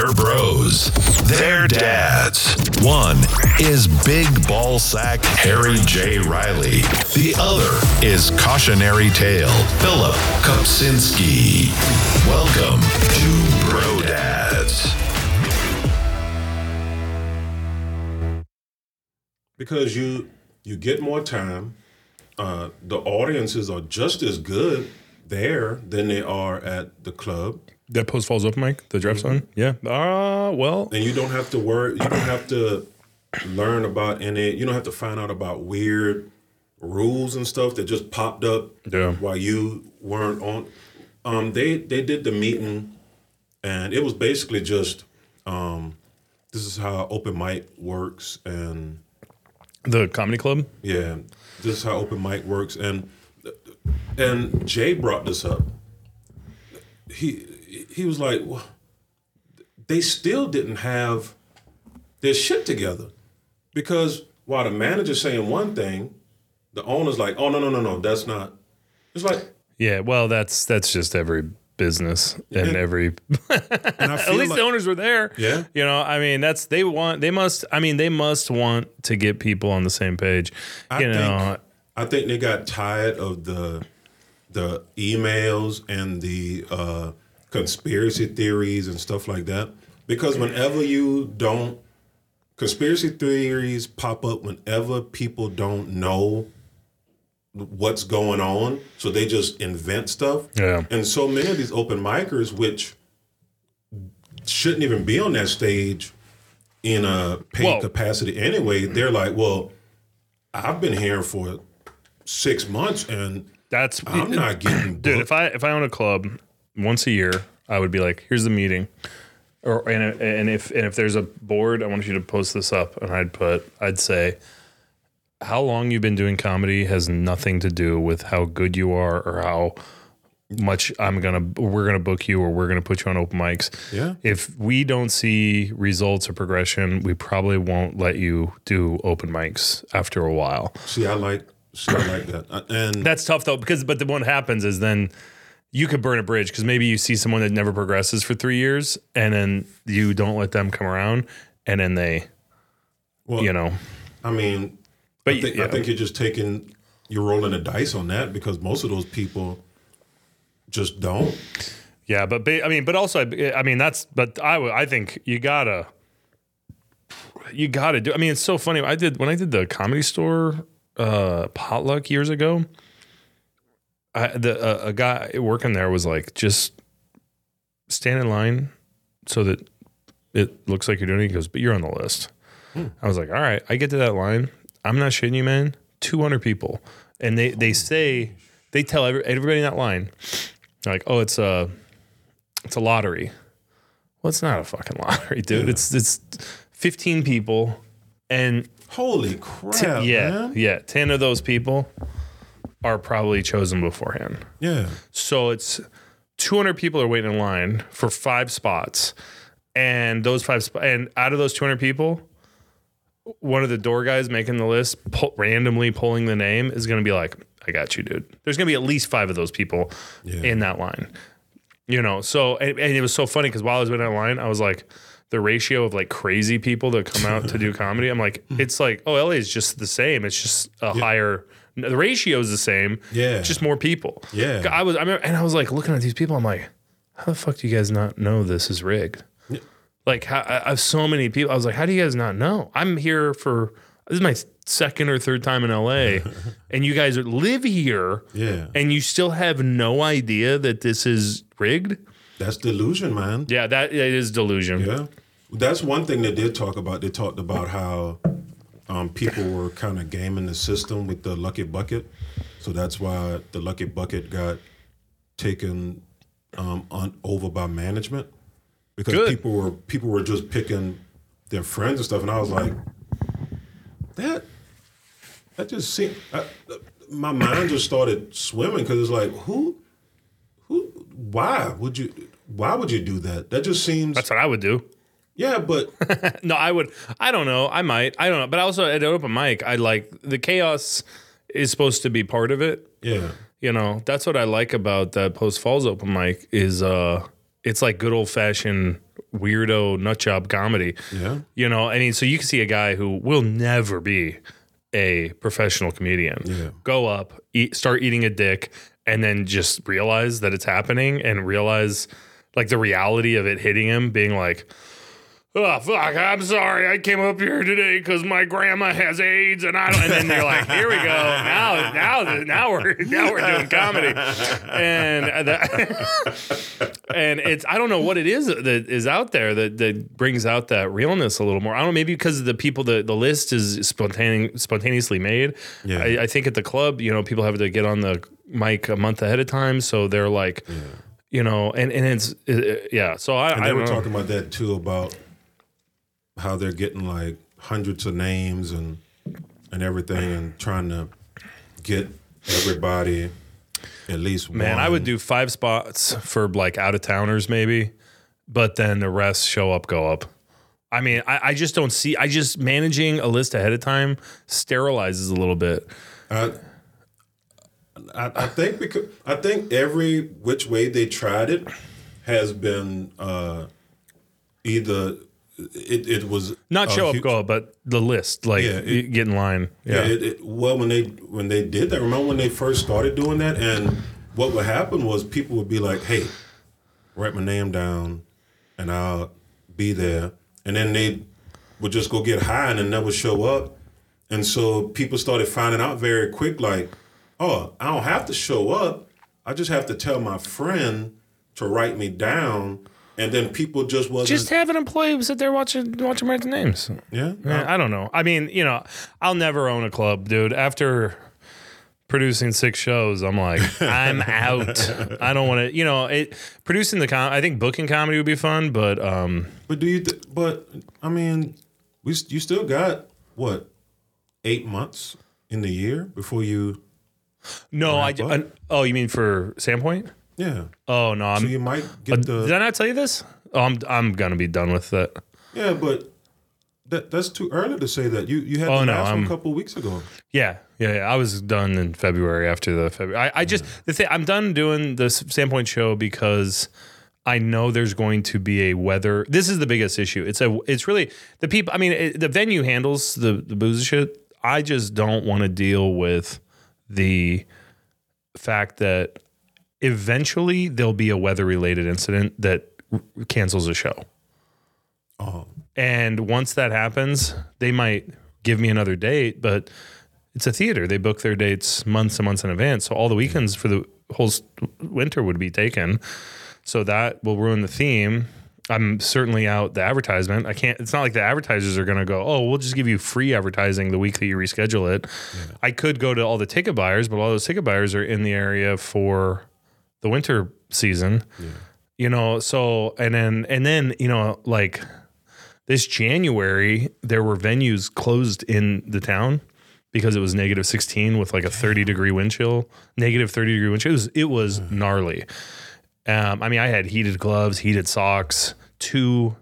They're bros. They're dads. One is big ball sack Harry J. Riley. The other is cautionary tale Philip Kopsinski. Welcome to Bro Dads. Because you get more time. The audiences are just as good there than they are at the club. That Post Falls open mic, the draft song? Yeah. Well. And you don't have to worry. You don't have to learn about any. You don't have to find out about weird rules and stuff that just popped up while you weren't on. They did the meeting, and it was basically just this is how open mic works, and the comedy club. Yeah, this is how open mic works, and Jay brought this up. He was like, well, they still didn't have their shit together, because while the manager's saying one thing, the owner's like, oh no, that's not. It's like, yeah, well, that's just every business and every. And I feel at least like, the owners were there. Yeah, you know, I mean, they must want to get people on the same page. I think they got tired of the emails and the conspiracy theories and stuff like that, because conspiracy theories pop up whenever people don't know what's going on, so they just invent stuff. Yeah. And so many of these open micers, which shouldn't even be on that stage in a paid capacity anyway, they're like, well, I've been here for 6 months and I'm not getting booked. Dude, if I own a club once a year, I would be like, here's the meeting. And if there's a board, I want you to post this up, and I'd say, how long you've been doing comedy has nothing to do with how good you are or how much we're gonna book you or we're gonna put you on open mics. Yeah. If we don't see results or progression, we probably won't let you do open mics after a while. See, I like that, and that's tough though, but what happens is then you could burn a bridge, because maybe you see someone that never progresses for 3 years, and then you don't let them come around, and then they, I mean. But I think you're rolling the dice on that, because most of those people just don't. Yeah, but I think you gotta do. I mean, it's so funny. When I did the Comedy Store potluck years ago, a guy working there was like, just stand in line so that it looks like you're doing it. He goes, but you're on the list. I was like, all right. I get to that line. I'm not shitting you, man. 200 people. And they tell everybody in that line, like, oh, it's a lottery. Well, it's not a fucking lottery, dude. Yeah. It's 15 people, and holy crap, man. 10 of those people are probably chosen beforehand. Yeah. So it's 200 people are waiting in line for 5 spots, and those 5 and out of those 200 people, one of the door guys making the list, randomly pulling the name, is going to be like, I got you, dude. There's going to be at least 5 of those people in that line. So, and it was so funny, because while I was in that line, I was like, the ratio of like crazy people that come out to do comedy, I'm like, it's like, oh, LA is just the same. It's just a higher, the ratio is the same. Yeah. It's just more people. Yeah. I was like looking at these people, I'm like, how the fuck do you guys not know this is rigged? Like, I have so many people. I was like, how do you guys not know? I'm here this is my 2nd or 3rd time in LA, and you guys live here, and you still have no idea that this is rigged? That's delusion, man. Yeah, it is delusion. Yeah. That's one thing they did talk about. They talked about how people were kind of gaming the system with the Lucky Bucket. So that's why the Lucky Bucket got taken over by management. Because people were just picking their friends and stuff, and I was like, that just seemed, my mind just started swimming, because it's like, why would you do that? That just seems. That's what I would do. Yeah, but no, I would. I don't know. I might. I don't know. But also at open mic, I like the chaos is supposed to be part of it. Yeah. That's what I like about that Post Falls open mic is it's like good old fashioned weirdo nut job comedy. Yeah. You know, I mean, so you can see a guy who will never be a professional comedian go up, start eating a dick, and then just realize that it's happening and realize like the reality of it hitting him, being like, oh fuck, I'm sorry, I came up here today because my grandma has AIDS, and I don't. And then you're like, here we go. Now we're doing comedy, and it's, I don't know what it is that is out there that brings out that realness a little more. I don't know, maybe because of the people, the list is spontaneously made. Yeah. I think at the club, you know, people have to get on the mic a month ahead of time, so they're like, you know, and it's yeah. So and they were don't know. talking about that too, about how they're getting like hundreds of names and everything, and trying to get everybody at least one. Man, I would do 5 spots for like out of towners maybe, but then the rest go up. I mean, I just don't see. I just managing a list ahead of time sterilizes a little bit. I think every which way they tried it has been either it was Not show up, go up, but the list, like get in line. Yeah. Well, when they did that, remember when they first started doing that, and what would happen was people would be like, "Hey, write my name down, and I'll be there," and then they would just go get high and then never show up, and so people started finding out very quick, like, "Oh, I don't have to show up. I just have to tell my friend to write me down." And then people just wasn't. Just have an employee sit there watch them write the names. Yeah? I don't know. I mean, you know, I'll never own a club, dude. After producing 6 shows, I'm like, I'm out. I don't want to, you know, producing I think booking comedy would be fun, but do you? But I mean, you still got what, 8 months in the year before you? No, oh, you mean for Sandpoint? Yeah. Oh no, so you might get the. Did I not tell you this? Oh, I'm gonna be done with that. Yeah, but that's too early to say that. You had the last one a couple of weeks ago. Yeah. I was done in February after the February. I just I'm done doing the Sandpoint show because I know there's going to be a weather. This is the biggest issue. It's really the people. I mean, the venue handles the booze shit. I just don't want to deal with the fact that eventually there'll be a weather-related incident that cancels a show. Oh. And once that happens, they might give me another date, but it's a theater. They book their dates months and months in advance. So all the weekends for the whole winter would be taken. So that will ruin the theme. I'm certainly out the advertisement. It's not like the advertisers are going to go, oh, we'll just give you free advertising the week that you reschedule it. Yeah. I could go to all the ticket buyers, but all those ticket buyers are in the area for the winter season, you know, so, and then, you know, like this January, there were venues closed in the town because it was -16 with like a 30-degree wind chill, -30-degree wind chill. It was gnarly. I mean, I had heated gloves, heated socks, two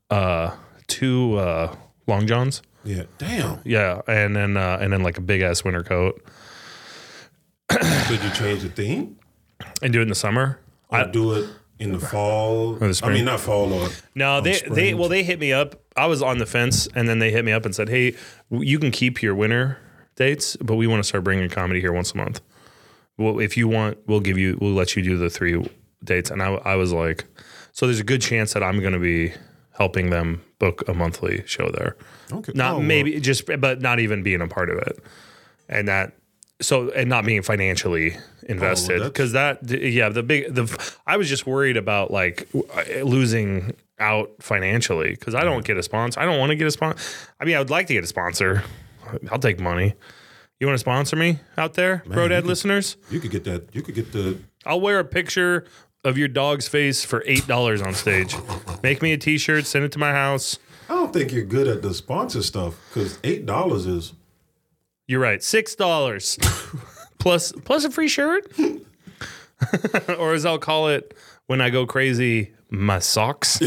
long johns. Yeah. Damn. Yeah. And then like a big ass winter coat. Could you change the theme? And do it in the summer? Or do it in the fall? Or the spring? I mean, not fall or. No, they hit me up. I was on the fence, and then they hit me up and said, "Hey, you can keep your winter dates, but we want to start bringing comedy here once a month. Well, if you want, we'll let you do the 3 dates." And I was like, so there's a good chance that I'm going to be helping them book a monthly show there. Okay. But not even being a part of it, and not being financially invested, because I was just worried about like losing out financially because I don't get a sponsor. I don't want to get a sponsor. I mean, I would like to get a sponsor. I'll take money. You want to sponsor me out there, Bro Dad listeners? You could get that. You could get the. I'll wear a picture of your dog's face for $8 on stage. Make me a T-shirt. Send it to my house. I don't think you're good at the sponsor stuff because $8 is. You're right. $6 plus a free shirt, or as I'll call it when I go crazy, my socks.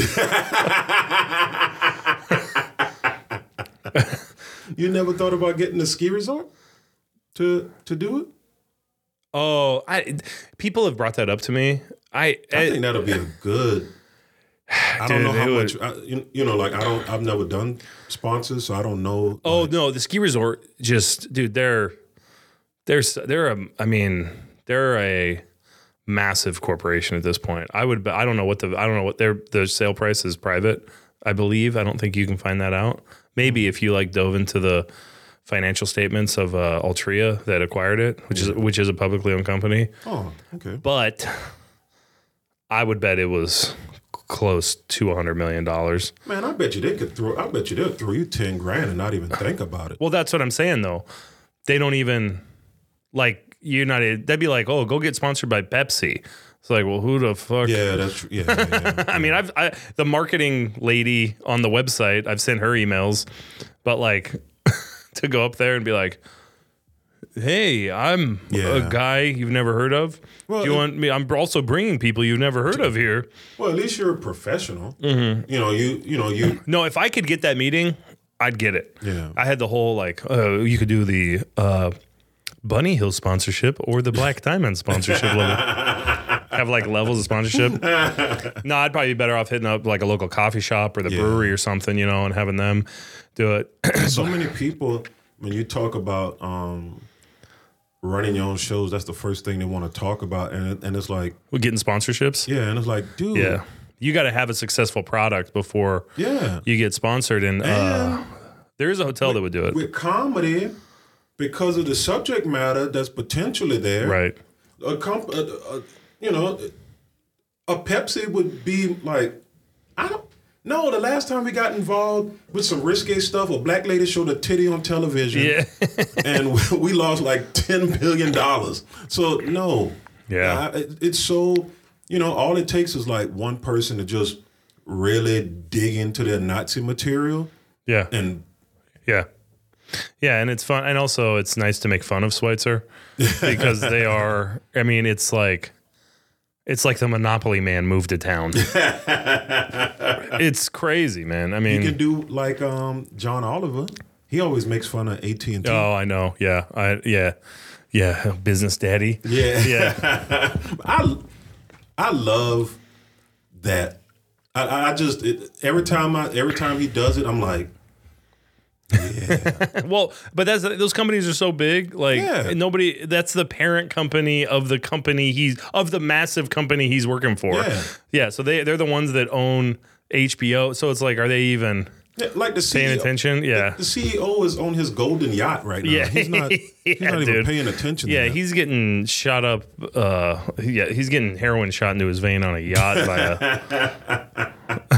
You never thought about getting a ski resort to do it? Oh, people have brought that up to me. I think that'll be a good. I don't know how much. I've never done sponsors, so I don't know. Oh no, the ski resort just, dude, they're a massive corporation at this point. I don't know what their sale price is private, I believe. I don't think you can find that out. Maybe if you like dove into the financial statements of Altria that acquired it, which is a publicly owned company. Oh, okay. But I would bet it was close to $100 million. Man, I bet you they'll throw you $10,000 and not even think about it. Well, that's what I'm saying though. They don't even they'd be like, oh, go get sponsored by Pepsi. It's like, well, who the fuck? Yeah, that's true. Yeah. I mean, the marketing lady on the website, I've sent her emails, but like to go up there and be like, hey, I'm a guy you've never heard of. Well, do you want me? I'm also bringing people you've never heard of here. Well, at least you're a professional. Mm-hmm. You. No, if I could get that meeting, I'd get it. Yeah. I had the whole you could do the Bunny Hill sponsorship or the Black Diamond sponsorship level. Have like levels of sponsorship. No, I'd probably be better off hitting up like a local coffee shop or the brewery or something, and having them do it. So many people, when you talk about running your own shows, that's the first thing they want to talk about, and it's like we're getting sponsorships. Yeah, and it's like, dude, yeah, you got to have a successful product before you get sponsored. And there is a hotel that would do it with comedy because of the subject matter that's potentially there. Right. A Pepsi would be like, I don't know. The last time we got involved with some risque stuff, a black lady showed a titty on television, and we lost like $10 billion. So no, it's so all it takes is like one person to just really dig into their Nazi material. Yeah, and and it's fun, and also it's nice to make fun of Schweitzer because they are. I mean, it's like the Monopoly man moved to town. It's crazy, man. I mean, you can do like John Oliver. He always makes fun of AT&T. Oh, I know. Yeah, business daddy. Yeah. I love that. I just every time he does it, I'm like. Yeah. Well, but those companies are so big. Like nobody. That's the parent company of the company of the massive company he's working for. Yeah. So they're the ones that own HBO. So it's like, are they even like the CEO, paying attention? Yeah. The CEO is on his golden yacht right now. Yeah. He's not even paying attention. Yeah. To that. He's getting shot up. He's getting heroin shot into his vein on a yacht by a.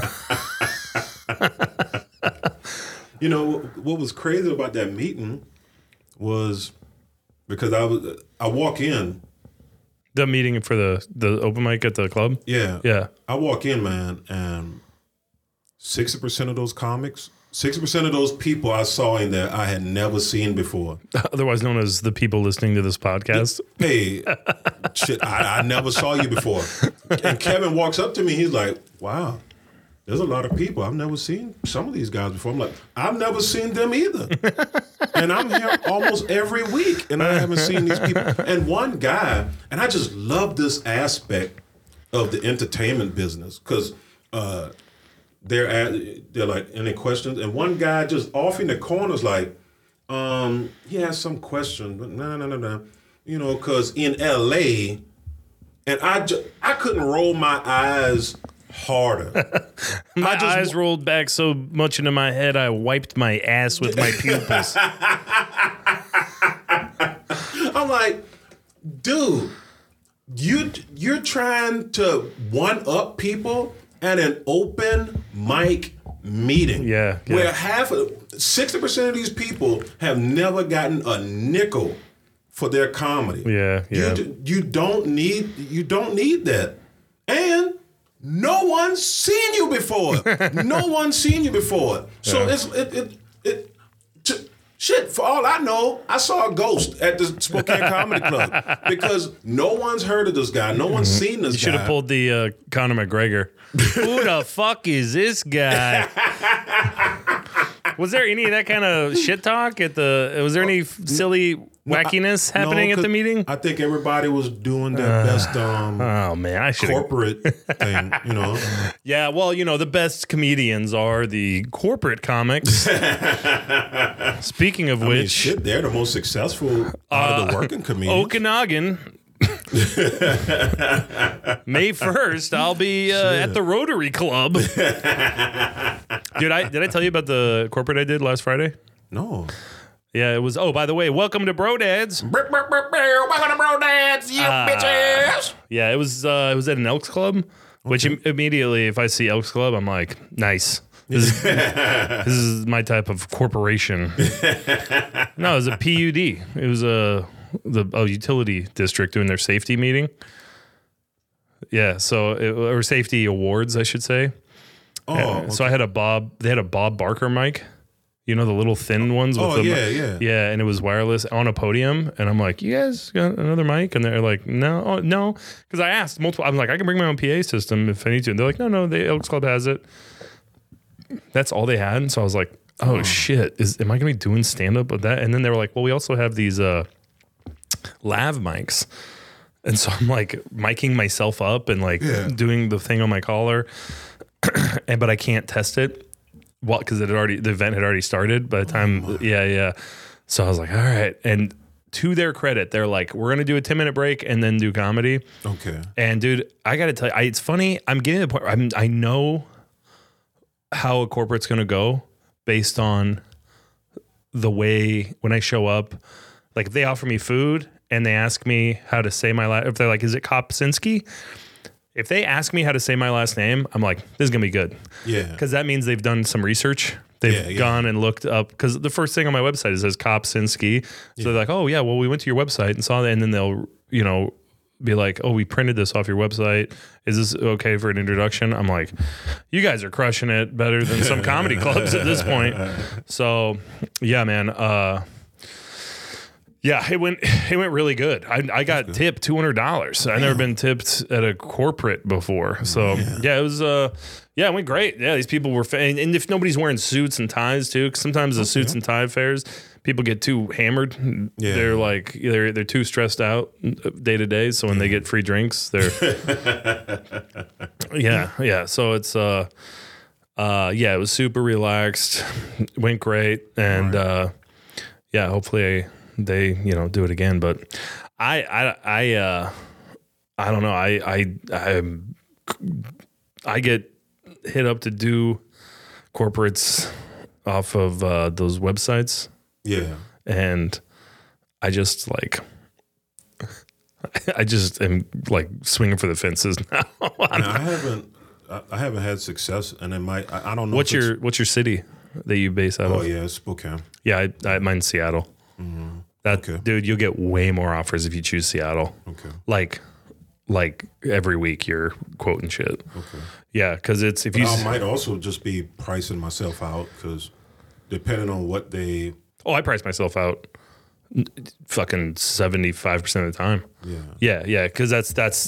What was crazy about that meeting was because I walk in. The meeting for the open mic at the club? Yeah. I walk in, man, and 60% of those comics, 60% of those people I saw in there I had never seen before. Otherwise known as the people listening to this podcast. Hey, shit, I never saw you before. And Kevin walks up to me, he's like, wow. There's a lot of people. I've never seen some of these guys before. I'm like, I've never seen them either. And I'm here almost every week, and I haven't seen these people. And one guy, and I just love this aspect of the entertainment business because they're like, any questions? And one guy just off in the corner's like, he has some question, but no. Because in L.A., and I couldn't roll my eyes harder. My eyes rolled back so much into my head, I wiped my ass with my pupils. I'm like, dude, you're trying to one-up people at an open mic meeting. Yeah. Where 60% of these people have never gotten a nickel for their comedy. Yeah. You don't need that. And no one's seen you before. So shit, for all I know, I saw a ghost at the Spokane Comedy Club because no one's heard of this guy. No one's seen this guy. You should have pulled the Conor McGregor. Who the fuck is this guy? Was there any of that kind of shit talk was there any silly wackiness happening at the 'cause meeting? I think everybody was doing their best Oh man, I should. corporate thing, you know. Yeah, well, the best comedians are the corporate comics. Speaking of I mean, which, shit, they're the most successful out of the working comedians. Okanagan. May 1st, I'll be at the Rotary Club. Dude, did I tell you about the corporate I did last Friday? No. Yeah, it was. Oh, by the way, welcome to Bro Dads. Welcome to Bro Dads, you bitches. Yeah, it was at an Elks Club, which immediately, if I see Elks Club, I'm like, nice. This is my type of corporation. No, it was a PUD. It was a utility district doing their safety meeting. Yeah, or safety awards, I should say. Oh, okay. So I had they had a Bob Barker mic. The little thin ones with yeah, and it was wireless on a podium. And I'm like, you guys got another mic? And they're like, no. Because I asked multiple, I'm like, I can bring my own PA system if I need to. And they're like, no, the Elks Club has it. That's all they had. So I was like, oh shit, am I going to be doing stand-up with that? And then they were like, well, we also have these lav mics. And so I'm like miking myself up and doing the thing on my collar. But I can't test it. Well, because the event had already started by the time, yeah. So I was like, all right. And to their credit, they're like, we're going to do a 10-minute break and then do comedy. Okay. And dude, I got to tell you, it's funny. I'm getting to the point, I know how a corporate's going to go based on the way when I show up. Like if they offer me food and they ask me how to say my last, if they're like, is it Kopsinski? If they ask me how to say my last name, I'm like, this is going to be good. Yeah. Because that means they've done some research. They've gone and looked up, because the first thing on my website, it says Kopsinski. So they're like, oh yeah, well, we went to your website and saw that. And then they'll, be like, oh, we printed this off your website. Is this okay for an introduction? I'm like, you guys are crushing it better than some comedy clubs at this point. So yeah, man. Yeah, it went really good. I got tipped $200. I've never been tipped at a corporate before. So yeah, it was it went great. Yeah, these people were and if nobody's wearing suits and ties too, because sometimes the suits and tie fairs, people get too hammered. Yeah. They're like they're too stressed out day to day. So when they get free drinks, they're yeah. So it's it was super relaxed, went great, and hopefully they do it again. But I don't know. I get hit up to do corporates off of those websites. Yeah. And I just am like swinging for the fences now. I haven't had success, and it might. I don't know. What's your city that you base out of? Oh yeah, Spokane. Yeah, mine's Seattle. Mm-hmm. Dude, you'll get way more offers if you choose Seattle. Okay. Like every week you're quoting shit. Okay. Yeah, because I might also just be pricing myself out, because depending on what they. Oh, I price myself out fucking 75% of the time. Yeah. Because that's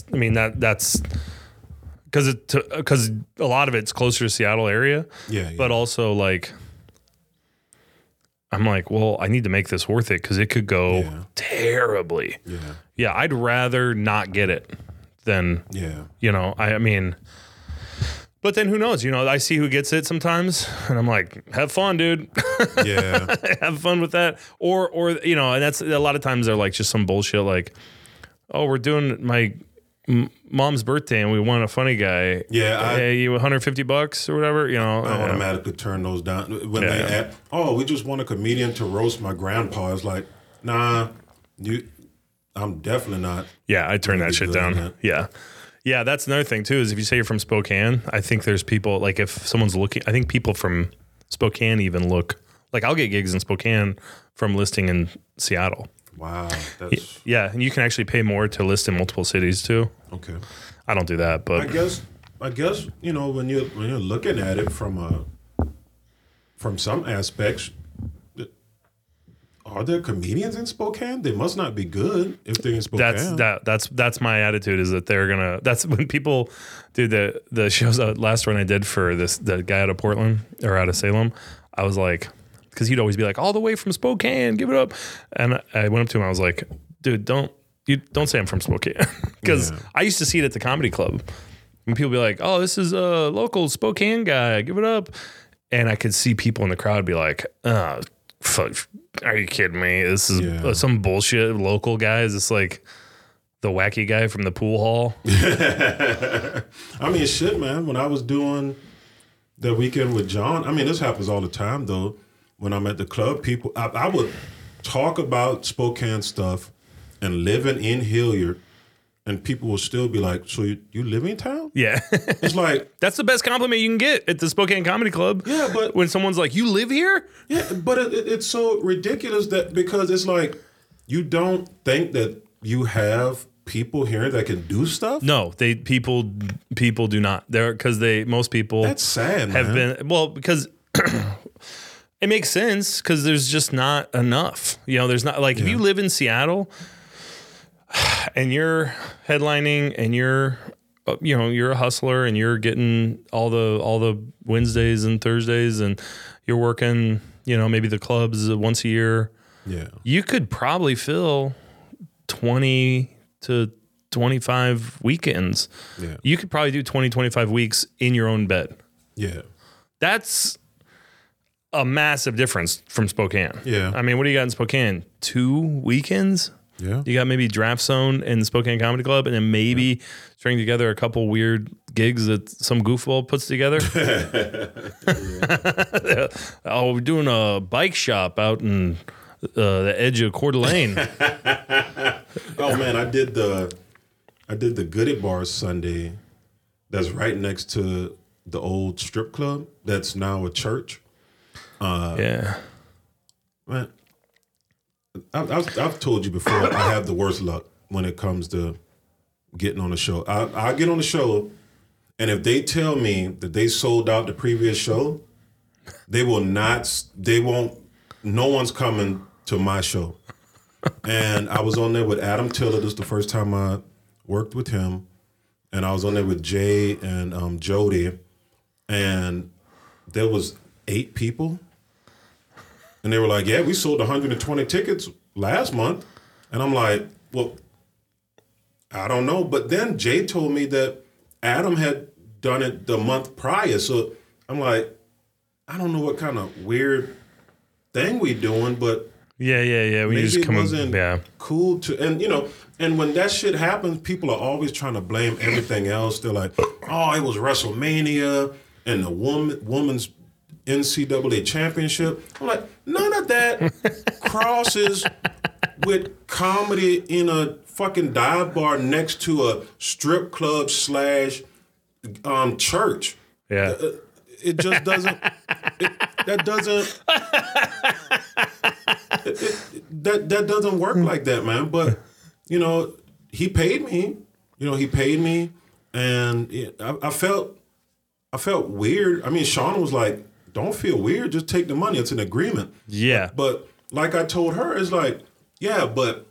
because a lot of it's closer to Seattle area. Yeah. But also I'm like, well, I need to make this worth it, because it could go terribly. Yeah. Yeah. I'd rather not get it than, I mean, but then who knows? I see who gets it sometimes, and I'm like, have fun, dude. Yeah. Have fun with that. Or and that's a lot of times they're like just some bullshit like, oh, we're doing my mom's birthday and we want a funny guy. Yeah. Hey, you $150 or whatever, I automatically turn those down. When they add, we just want a comedian to roast my grandpa. It's like, nah, I'm definitely not. Yeah, I turn that shit down. Yeah. Yeah, that's another thing too, is if you say you're from Spokane, I think there's people, like if someone's looking, I think people from Spokane look, like I'll get gigs in Spokane from listing in Seattle. Wow. Yeah, and you can actually pay more to list in multiple cities too. Okay. I don't do that, but I guess when you're looking at it from some aspects, are there comedians in Spokane? They must not be good if they're in Spokane. That's my attitude, is that they're gonna. That's when people do the shows. Last one I did for the guy out of Portland or out of Salem, I was like, because he'd always be like, all the way from Spokane, give it up. And I went up to him. I was like, dude, don't say I'm from Spokane. Because I used to see it at the comedy club. And people be like, oh, this is a local Spokane guy. Give it up. And I could see people in the crowd be like, oh, fuck, are you kidding me? This is some bullshit local guy. Is this like the wacky guy from the pool hall? I mean, shit, man. When I was doing the weekend with John, I mean, this happens all the time, though. When I'm at the club, people, I would talk about Spokane stuff and living in Hilliard, and people will still be like, so you live in town? Yeah. It's like... That's the best compliment you can get at the Spokane Comedy Club. Yeah, but... When someone's like, you live here? Yeah, but it's so ridiculous that because it's like, you don't think that you have people here that can do stuff? No, people do not. Because most people... That's sad, have man. been... Well, because... It makes sense because there's just not enough. You know, there's not... Like, if you live in Seattle... and you're headlining and you're a hustler and you're getting all the Wednesdays and Thursdays and you're working, maybe the clubs once a year. Yeah. You could probably fill 20 to 25 weekends. Yeah. You could probably do 20, 25 weeks in your own bed. Yeah. That's a massive difference from Spokane. Yeah. I mean, what do you got in Spokane? 2 weekends? Yeah. You got maybe Draft Zone and the Spokane Comedy Club, and then maybe string together a couple weird gigs that some goofball puts together. Oh, we're doing a bike shop out in the edge of Coeur d'Alene. Oh man, I did the Goodie Bar Sunday. That's right next to the old strip club. That's now a church. Yeah, man. I've told you before, I have the worst luck when it comes to getting on a show. I get on the show, and if they tell me that they sold out the previous show, no one's coming to my show. And I was on there with Adam Tiller. This is the first time I worked with him. And I was on there with Jay and Jody. And there was 8 people. And they were like, yeah, we sold 120 tickets last month. And I'm like, well, I don't know. But then Jay told me that Adam had done it the month prior. So I'm like, I don't know what kind of weird thing we doing, but yeah. We maybe just it wasn't cool to, and when that shit happens, people are always trying to blame everything else. They're like, oh, it was WrestleMania and the woman's NCAA championship. I'm like, none of that crosses with comedy in a fucking dive bar next to a strip club / church. Yeah. It just doesn't. That doesn't work like that, man. But he paid me. And I felt weird. I mean, Shauna was like, don't feel weird. Just take the money. It's an agreement. Yeah. But like I told her, it's like, yeah, but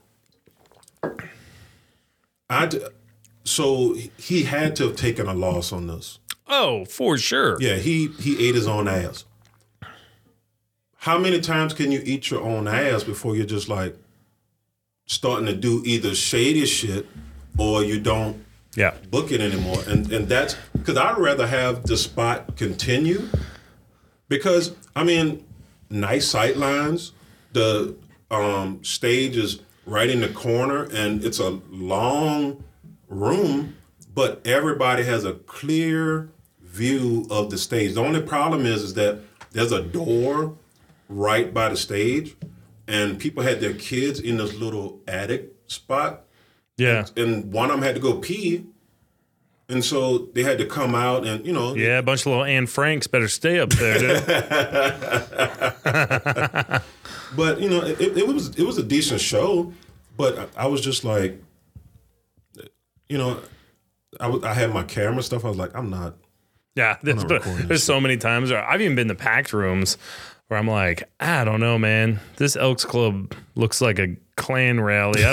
so he had to have taken a loss on this. Oh, for sure. Yeah, he ate his own ass. How many times can you eat your own ass before you're just like starting to do either shady shit or you don't book it anymore? And that's because I'd rather have the spot continue. Because, I mean, nice sight lines, the stage is right in the corner, and it's a long room, but everybody has a clear view of the stage. The only problem is that there's a door right by the stage, and people had their kids in this little attic spot. Yeah. And one of them had to go pee. And so they had to come out and, Yeah, a bunch of little Anne Franks better stay up there, dude. But, it was a decent show. But I was just like, I had my camera stuff. I was like, I'm not. Yeah, there's so many times where I've even been to packed rooms where I'm like, I don't know, man. This Elks Club looks like a Klan rally. I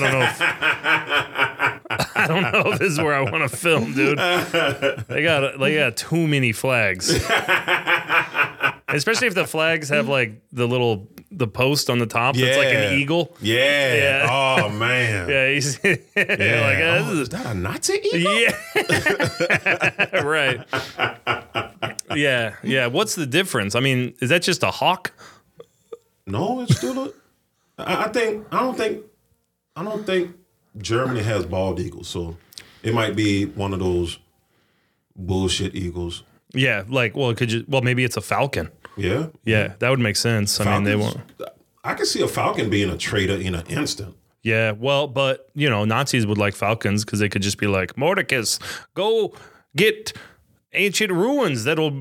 don't know if this is where I want to film, dude. They got too many flags. Especially if the flags have like the post on the top that's like an eagle. Yeah. Oh man. Yeah, he's like, is that a Nazi eagle? Yeah. Right. Yeah. Yeah. What's the difference? I mean, is that just a hawk? No, it's still a. I don't think Germany has bald eagles, so it might be one of those bullshit eagles. Yeah. Like, well, maybe it's a falcon. Yeah. Yeah, that would make sense. I mean, they won't. I can see a falcon being a traitor in an instant. Yeah, well, but Nazis would like falcons because they could just be like, Mordecus, go get ancient ruins that'll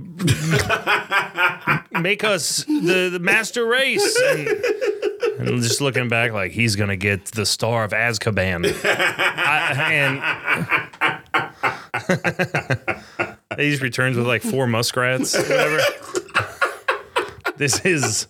make us the master race. And just looking back, like he's gonna get the Star of Azkaban, and he just returns with like 4 muskrats, or whatever. This is.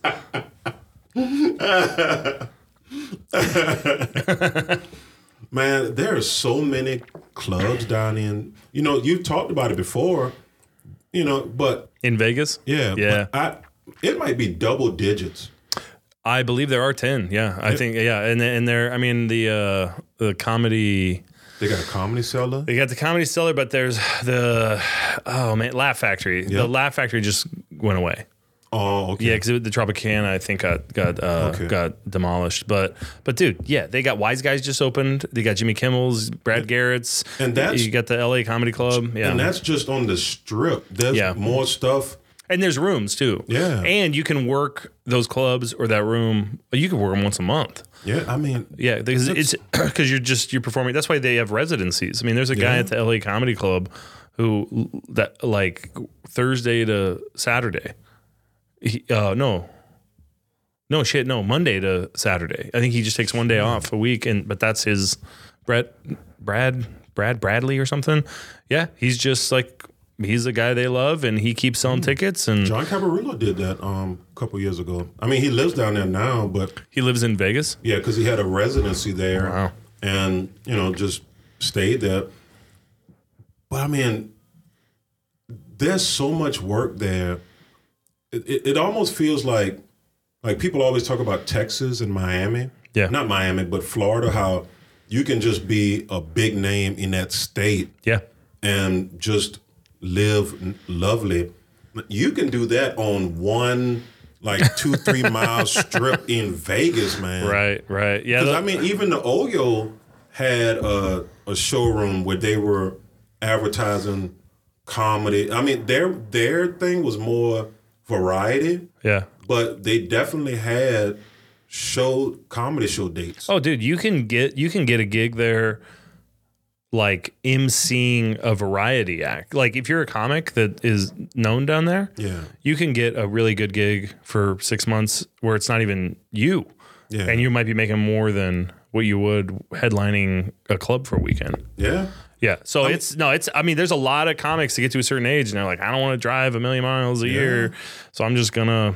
Man, there are so many clubs down in. You've talked about it before. But In Vegas? yeah. But it might be double digits. I believe there are 10. Yeah, I think. Yeah, and there. I mean, the comedy. They got a Comedy Cellar. They got the Comedy Cellar, but there's the Laugh Factory. The Laugh Factory just went away. Oh, okay. Yeah, because the Tropicana I think got demolished. But dude, yeah, they got Wise Guys just opened. They got Jimmy Kimmel's, Brad Garrett's, and you got the LA Comedy Club. Yeah, and that's just on the Strip. There's more stuff. And there's rooms too. Yeah. And you can work those clubs or that room. You can work them once a month. Yeah, I mean. Yeah, because you're performing. That's why they have residencies. I mean, there's a guy at the LA Comedy Club who that like Thursday to Saturday. Monday to Saturday. I think he just takes one day off a week, but that's his Brad Bradley or something. Yeah, he's just like. He's the guy they love, and he keeps selling tickets. And John Cabarillo did that a couple years ago. I mean, he lives down there now, but he lives in Vegas. Yeah, because he had a residency there, wow. And just stayed there. But I mean, there's so much work there. It almost feels like people always talk about Texas and Miami. Yeah, not Miami, but Florida. How you can just be a big name in that state. Yeah, and just live lovely. You can do that on one 2-3 mile strip in Vegas, man. Right. Yeah. I mean, even the Oyo had a showroom where they were advertising comedy. I mean, their thing was more variety. Yeah. But they definitely had comedy show dates. Oh, dude, you can get a gig there. Like emceeing a variety act. Like if you're a comic that is known down there, you can get a really good gig for 6 months where it's not even you. Yeah. And you might be making more than what you would headlining a club for a weekend. Yeah. Yeah. So I mean, there's a lot of comics to get to a certain age and they're like, I don't want to drive 1,000,000 miles a year. So I'm just gonna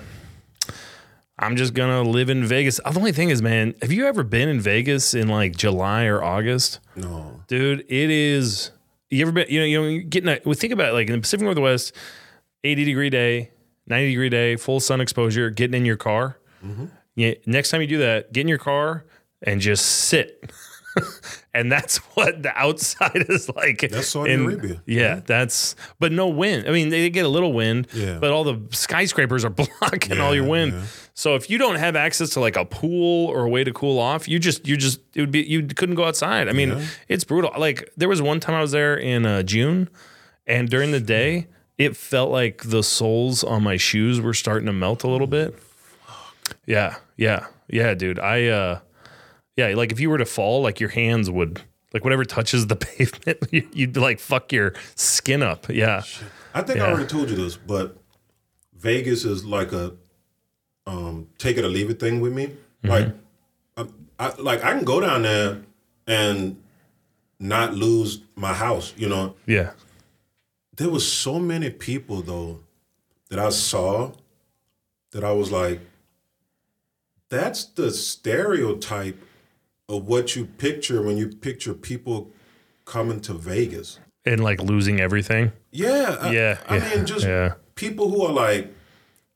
live in Vegas. The only thing is, man, have you ever been in Vegas in like July or August? No. Dude, it is. You ever been, think about it, like in the Pacific Northwest, 80-degree day, 90-degree day, full sun exposure, getting in your car. Mm-hmm. Yeah, next time you do that, get in your car and just sit. And that's what the outside is like. That's Saudi Arabia. Yeah, but no wind. I mean, they get a little wind, but all the skyscrapers are blocking all your wind. Yeah. So if you don't have access to like a pool or a way to cool off, you couldn't go outside. I mean, it's brutal. Like there was one time I was there in June, and during the day, it felt like the soles on my shoes were starting to melt a little bit. Yeah, dude. Like if you were to fall, like your hands would, like whatever touches the pavement, you'd like fuck your skin up. Yeah. I think I already told you this, but Vegas is like a take it or leave it thing with me. Mm-hmm. I can go down there and not lose my house, Yeah. There was so many people though that I saw that I was like, that's the stereotype of what you picture when you picture people coming to Vegas. And like losing everything. Yeah. I mean, just people who are like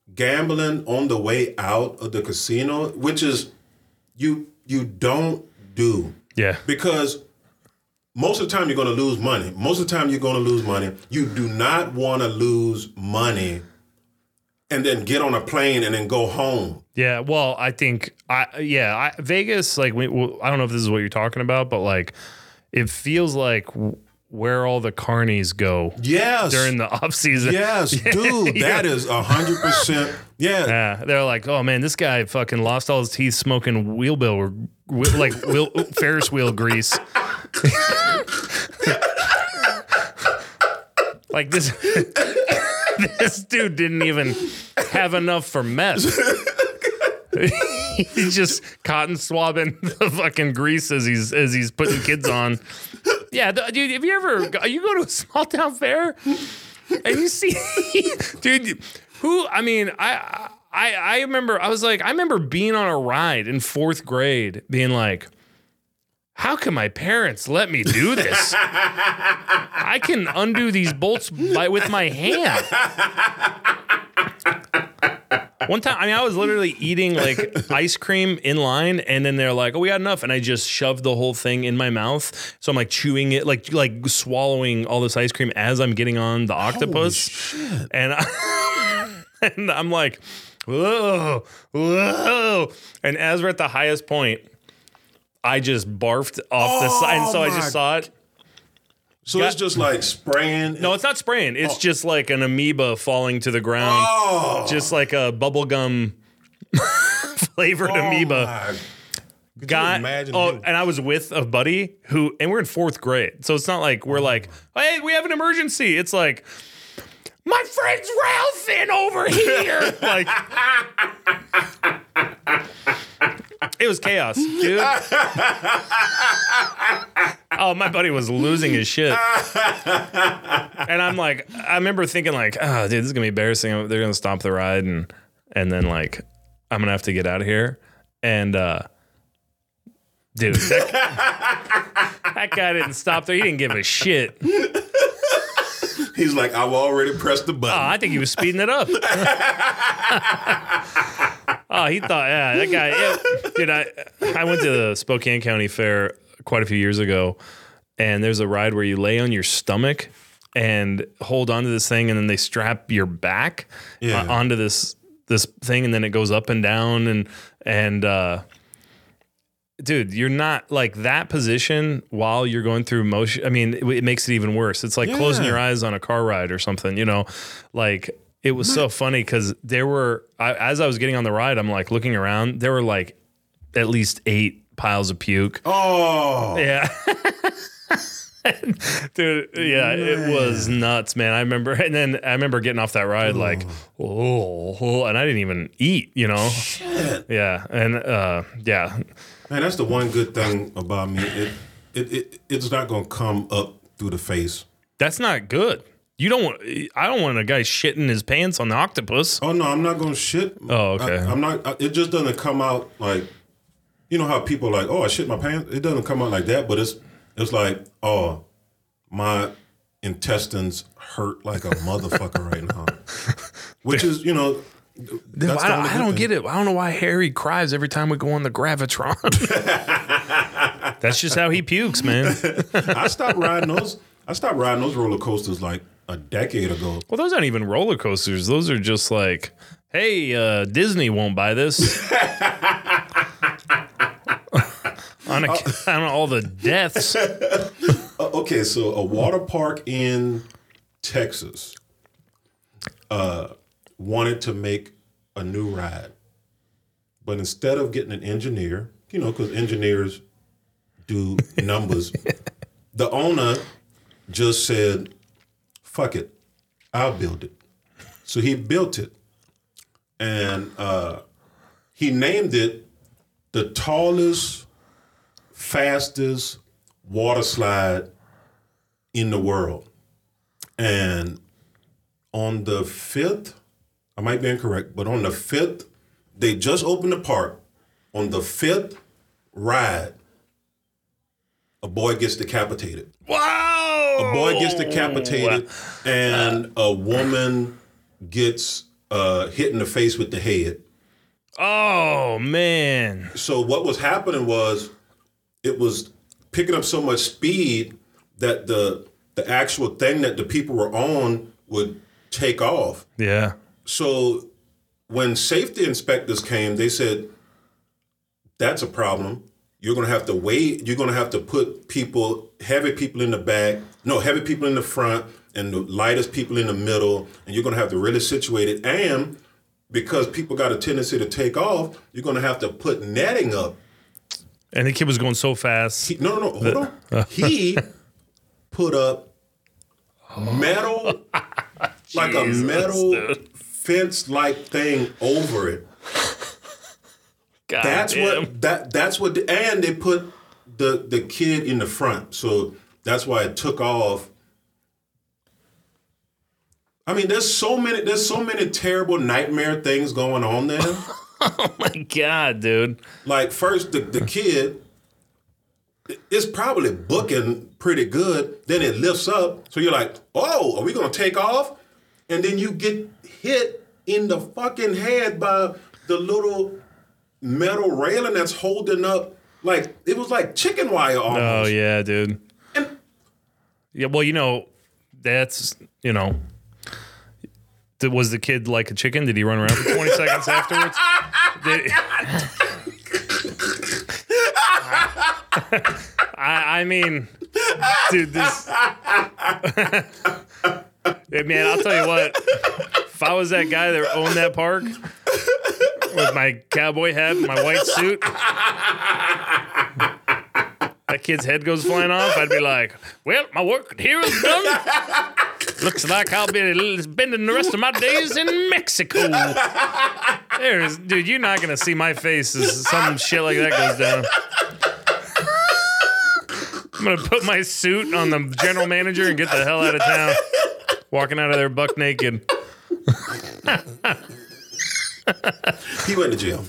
gambling on the way out of the casino, which is you don't do. Yeah. Because most of the time you're going to lose money. Most of the time you're going to lose money. You do not want to lose money and then get on a plane and then go home. Yeah, well, I think Vegas, like I don't know if this is what you're talking about, but like it feels like where all the carnies go. Yes. During the off season. Yes, dude, that is 100%. Yeah. Yeah, they're like, oh man, this guy fucking lost all his teeth smoking Ferris wheel grease. Like this dude didn't even have enough for meth. He's just cotton swabbing the fucking grease as he's putting kids on. Yeah, dude, have you go to a small town fair and you see, dude, I remember being on a ride in 4th grade being like, how can my parents let me do this? I can undo these bolts with my hand. One time, I was literally eating like ice cream in line, and then they're like, "Oh, we got enough," and I just shoved the whole thing in my mouth. So I'm like chewing it, like swallowing all this ice cream as I'm getting on the octopus, and I'm like, whoa, whoa, and as we're at the highest point, I just barfed off the side, and so I just saw it. So it's just like spraying? No, it's not spraying. It's just like an amoeba falling to the ground. Oh. Just like a bubblegum flavored amoeba. Could you imagine? And I was with a buddy and we're in 4th grade. So it's not like we're like, hey, we have an emergency. It's like, my friend's Ralphin over here. Like, it was chaos, dude. Oh, my buddy was losing his shit. And I'm like, I remember thinking like, oh, dude, this is gonna be embarrassing. They're gonna stop the ride and then like, I'm gonna have to get out of here. And dude, that guy didn't stop there. He didn't give a shit. He's like, I've already pressed the button. Oh, I think he was speeding it up. Oh, he thought, yeah, that guy. Yeah. Dude, I went to the Spokane County Fair quite a few years ago, and there's a ride where you lay on your stomach and hold onto this thing, and then they strap your back onto this thing, and then it goes up and down, and dude, you're not like that position while you're going through motion. I mean, it makes it even worse. It's like closing your eyes on a car ride or something, you know, like it was so funny because as I was getting on the ride, I'm like looking around, there were like at least 8 piles of puke. Oh, yeah. Dude, yeah, man. It was nuts, man. I remember getting off that ride like, oh, and I didn't even eat, you know? Shit. Yeah. And, yeah. Man, that's the one good thing about me. It's not going to come up through the face. That's not good. I don't want a guy shitting his pants on the octopus. Oh, no, I'm not going to shit. Oh, okay. I'm not, it just doesn't come out like, you know how people are like, oh, I shit my pants? It doesn't come out like that, but it's like, oh, my intestines hurt like a motherfucker right now. Which is, you know, I don't get it. I don't know why Harry cries every time we go on the Gravitron. That's just how he pukes, man. I stopped riding those roller coasters like a decade ago. Well, those aren't even roller coasters. Those are just like, hey, Disney won't buy this. on all the deaths. Okay, so a water park in Texas wanted to make a new ride. But instead of getting an engineer, you know, because engineers do numbers, the owner just said, fuck it, I'll build it. So he built it. And he named it the tallest, fastest water slide in the world. And on the 5th, I might be incorrect, but on the 5th, they just opened the park. On the 5th ride, a boy gets decapitated. Wow! A boy gets decapitated, and a woman gets hit in the face with the head. Oh man. So what was happening was it was picking up so much speed that the actual thing that the people were on would take off. Yeah. So when safety inspectors came, they said, that's a problem. You're going to have to wait. You're going to have to put heavy people in the back, heavy people in the front, and the lightest people in the middle, and you're going to have to really situate it. And because people got a tendency to take off, you're going to have to put netting up. And the kid was going so fast. Hold on. He put up metal, like a metal fence-like thing over it. God that's damn. what, and they put the kid in the front, so that's why it took off. I mean, there's so many terrible nightmare things going on there. Oh my God, dude. Like first, the kid is probably booking pretty good. Then it lifts up, so you're like, "Oh, are we gonna take off?" And then you get hit in the fucking head by the little metal railing that's holding up. Like it was like chicken wire almost. Oh yeah, dude. And Yeah, well, that's was the kid like a chicken? Did he run around for 20 seconds afterwards? I mean, dude, this. Hey, man, I'll tell you what. If I was that guy that owned that park with my cowboy hat and my white suit, that kid's head goes flying off, I'd be like, well, my work here is done. Looks like I'll be spending the rest of my days in Mexico. Dude, you're not going to see my face as some shit like that goes down. I'm going to put my suit on the general manager and get the hell out of town. Walking out of there buck naked. he went to jail.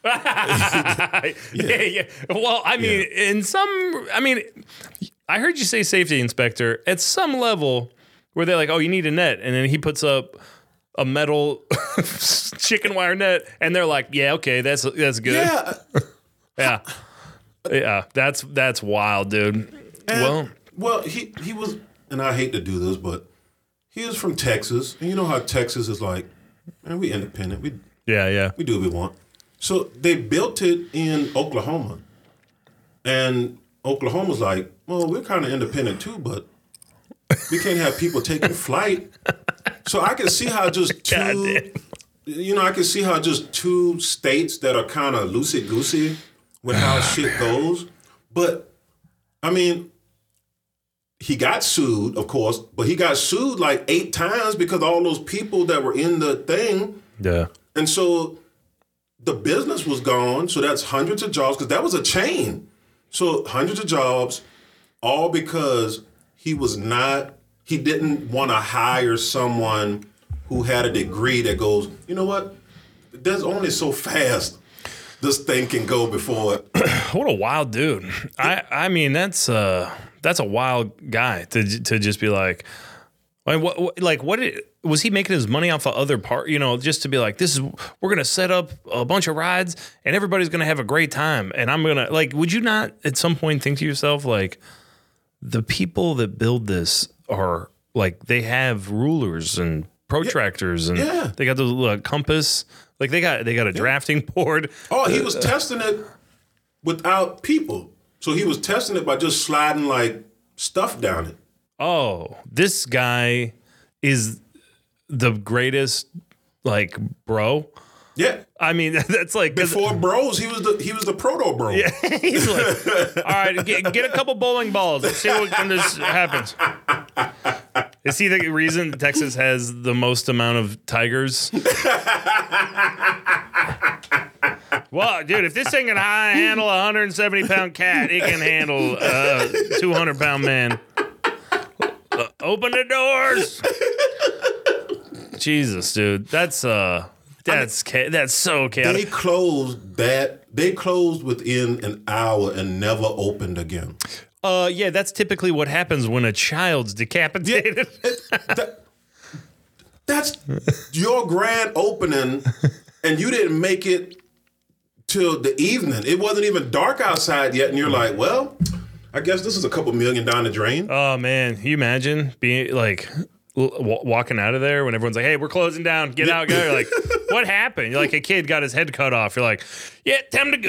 Yeah. Well, I mean, I heard you say safety inspector. At some level, where they're like, oh, you need a net. And then he puts up a metal chicken wire net. And they're like, yeah, okay, that's good. Yeah. Yeah. That's wild, dude. Well, he was, and I hate to do this, but he was from Texas. And you know how Texas is like, man, we independent. We do what we want. So they built it in Oklahoma. And Oklahoma's like, well, we're kind of independent too, but we can't have people taking flight. So I can see how just two states that are kind of loosey-goosey with how shit goes. But, I mean, he got sued, of course, but he got sued like 8 times because all those people that were in the thing. Yeah. And so the business was gone. So that's hundreds of jobs because that was a chain. So hundreds of jobs, all because he didn't want to hire someone who had a degree that goes, you know what? There's only so fast this thing can go before. What a wild dude. I mean, that's a wild guy to just be like, was he making his money off of other part? Just to be like, we're gonna set up a bunch of rides and everybody's gonna have a great time. And I'm gonna would you not at some point think to yourself like, the people that build this are like they have rulers and protractors and they got the compass. Like they got a drafting board. Oh, he was testing it without people. So he was testing it by just sliding like stuff down it. Oh, this guy is the greatest, bro. Yeah, I mean that's like before bros, he was the proto bro. Yeah, he's like, all right, get a couple bowling balls. Let's see when this happens. Is he the reason Texas has the most amount of tigers? Well, dude, if this thing can handle a 170-pound cat, it can handle a 200-pound man. Open the doors. Jesus, dude, that's so chaotic. They closed within an hour and never opened again. Yeah, that's typically what happens when a child's decapitated. That's your grand opening, and you didn't make it till the evening. It wasn't even dark outside yet, and you're like, well, I guess this is a couple million down the drain. Oh man, can you imagine being like walking out of there when everyone's like, "Hey, we're closing down. Get out, go!" You're like, "What happened?" You're like a kid got his head cut off. You're like, "Yeah, time to go."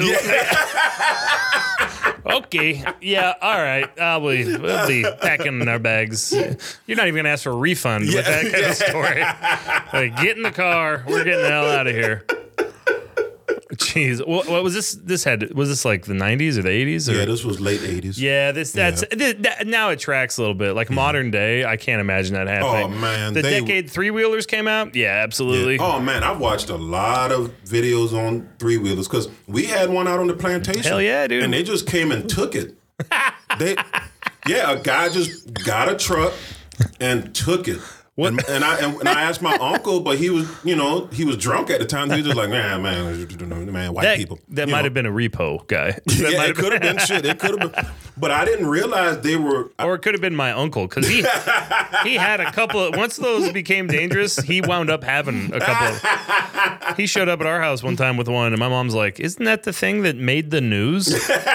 Okay, yeah, all right. We'll be packing our bags. You're not even gonna ask for a refund with that kind of story. Like, get in the car. We're getting the hell out of here. Jeez, what was this? Was this like the 90s or the 80s? Or? Yeah, this was late 80s. Yeah, that now it tracks a little bit. Like modern day, I can't imagine that happening. Oh man, the decade three-wheelers came out. Yeah, absolutely. Yeah. Oh man, I've watched a lot of videos on three-wheelers because we had one out on the plantation. Hell yeah, dude! And they just came and took it. A guy just got a truck and took it. What? And I asked my uncle, but he was drunk at the time. He was just like, man, white people. That might have been a repo guy. Yeah, it could have been shit. It could have been, but I didn't realize they were. Or it could have been my uncle because he had a couple of. Once those became dangerous, he wound up having a couple. He showed up at our house one time with one, and my mom's like, "Isn't that the thing that made the news?"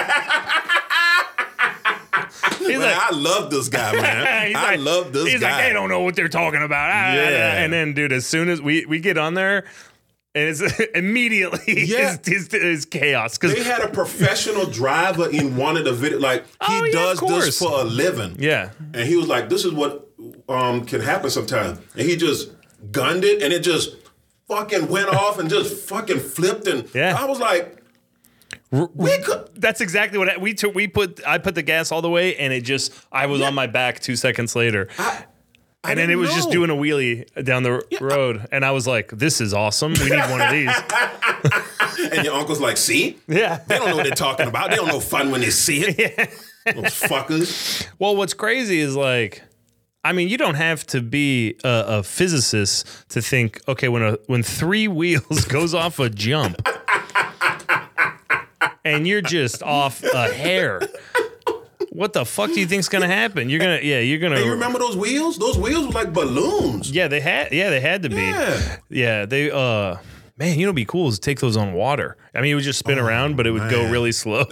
I love this guy, man. I love this guy. He's like, they don't know what they're talking about. Yeah. And then, dude, as soon as we get on there, and it's immediately is chaos. They had a professional driver in one of the videos. Like, he does this for a living. Yeah. And he was like, this is what can happen sometimes. And he just gunned it, and it just fucking went off and just fucking flipped. And I was like, that's exactly what I put the gas all the way, and I was on my back 2 seconds later. And then it was just doing a wheelie down the road. And I was like, this is awesome. We need one of these. And your uncle's like, see? Yeah. They don't know what they're talking about. They don't know fun when they see it. Yeah. Those fuckers. Well, what's crazy is like, I mean, you don't have to be a physicist to think, okay, when three wheels goes off a jump and you're just off a hair, what the fuck do you think's gonna happen? You're gonna. Hey, you remember those wheels? Those wheels were like balloons. Yeah, they had to be. Yeah, they. Man, you know, what'd be cool is to take those on water. I mean, it would just spin around, but it would go really slow.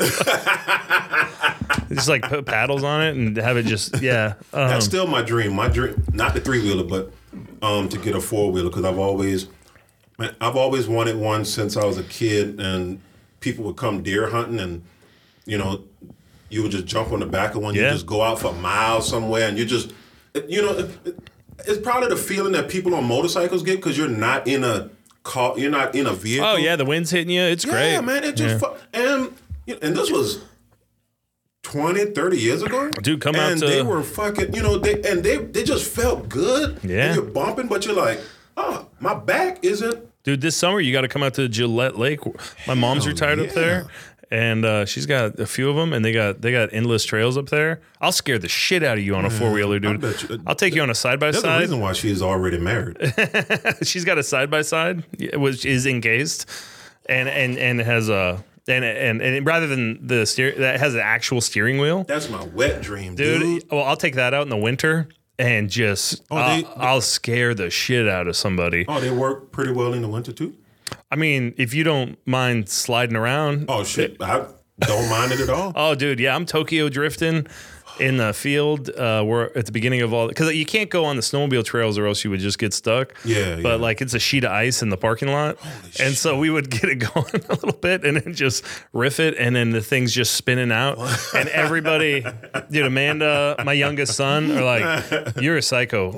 Just like put paddles on it and have it just That's still my dream. My dream, not the 3-wheeler, but to get a 4-wheeler because I've always wanted one since I was a kid, and people would come deer hunting, and you would just jump on the back of one. You just go out for miles somewhere, and you just, it's probably the feeling that people on motorcycles get because you're not in a car, you're not in a vehicle. Oh yeah, the wind's hitting you. It's great. Yeah, man. It just and this was 20, 30 years ago. Dude, and they were fucking, they just felt good. Yeah. And you're bumping, but you're like, oh, my back isn't. Dude, this summer you got to come out to Gillette Lake. My mom's retired up there, and she's got a few of them, and they got endless trails up there. I'll scare the shit out of you on a 4-wheeler, dude. I'll take you on a side-by-side. There's a reason why she's already married. She's got a side-by-side, which is encased, and has a. And rather than the that has an actual steering wheel. That's my wet dream, dude. Well, I'll take that out in the winter and just I'll scare the shit out of somebody. Oh, they work pretty well in the winter too? I mean, if you don't mind sliding around. Oh shit, I don't mind it at all. Oh, dude, yeah, I'm Tokyo drifting in the field. We're at the beginning of all, because you can't go on the snowmobile trails or else you would just get stuck. But like it's a sheet of ice in the parking lot, and so we would get it going a little bit and then just riff it, and then the thing's just spinning out, and everybody, dude, Amanda, my youngest son, are like, "You're a psycho."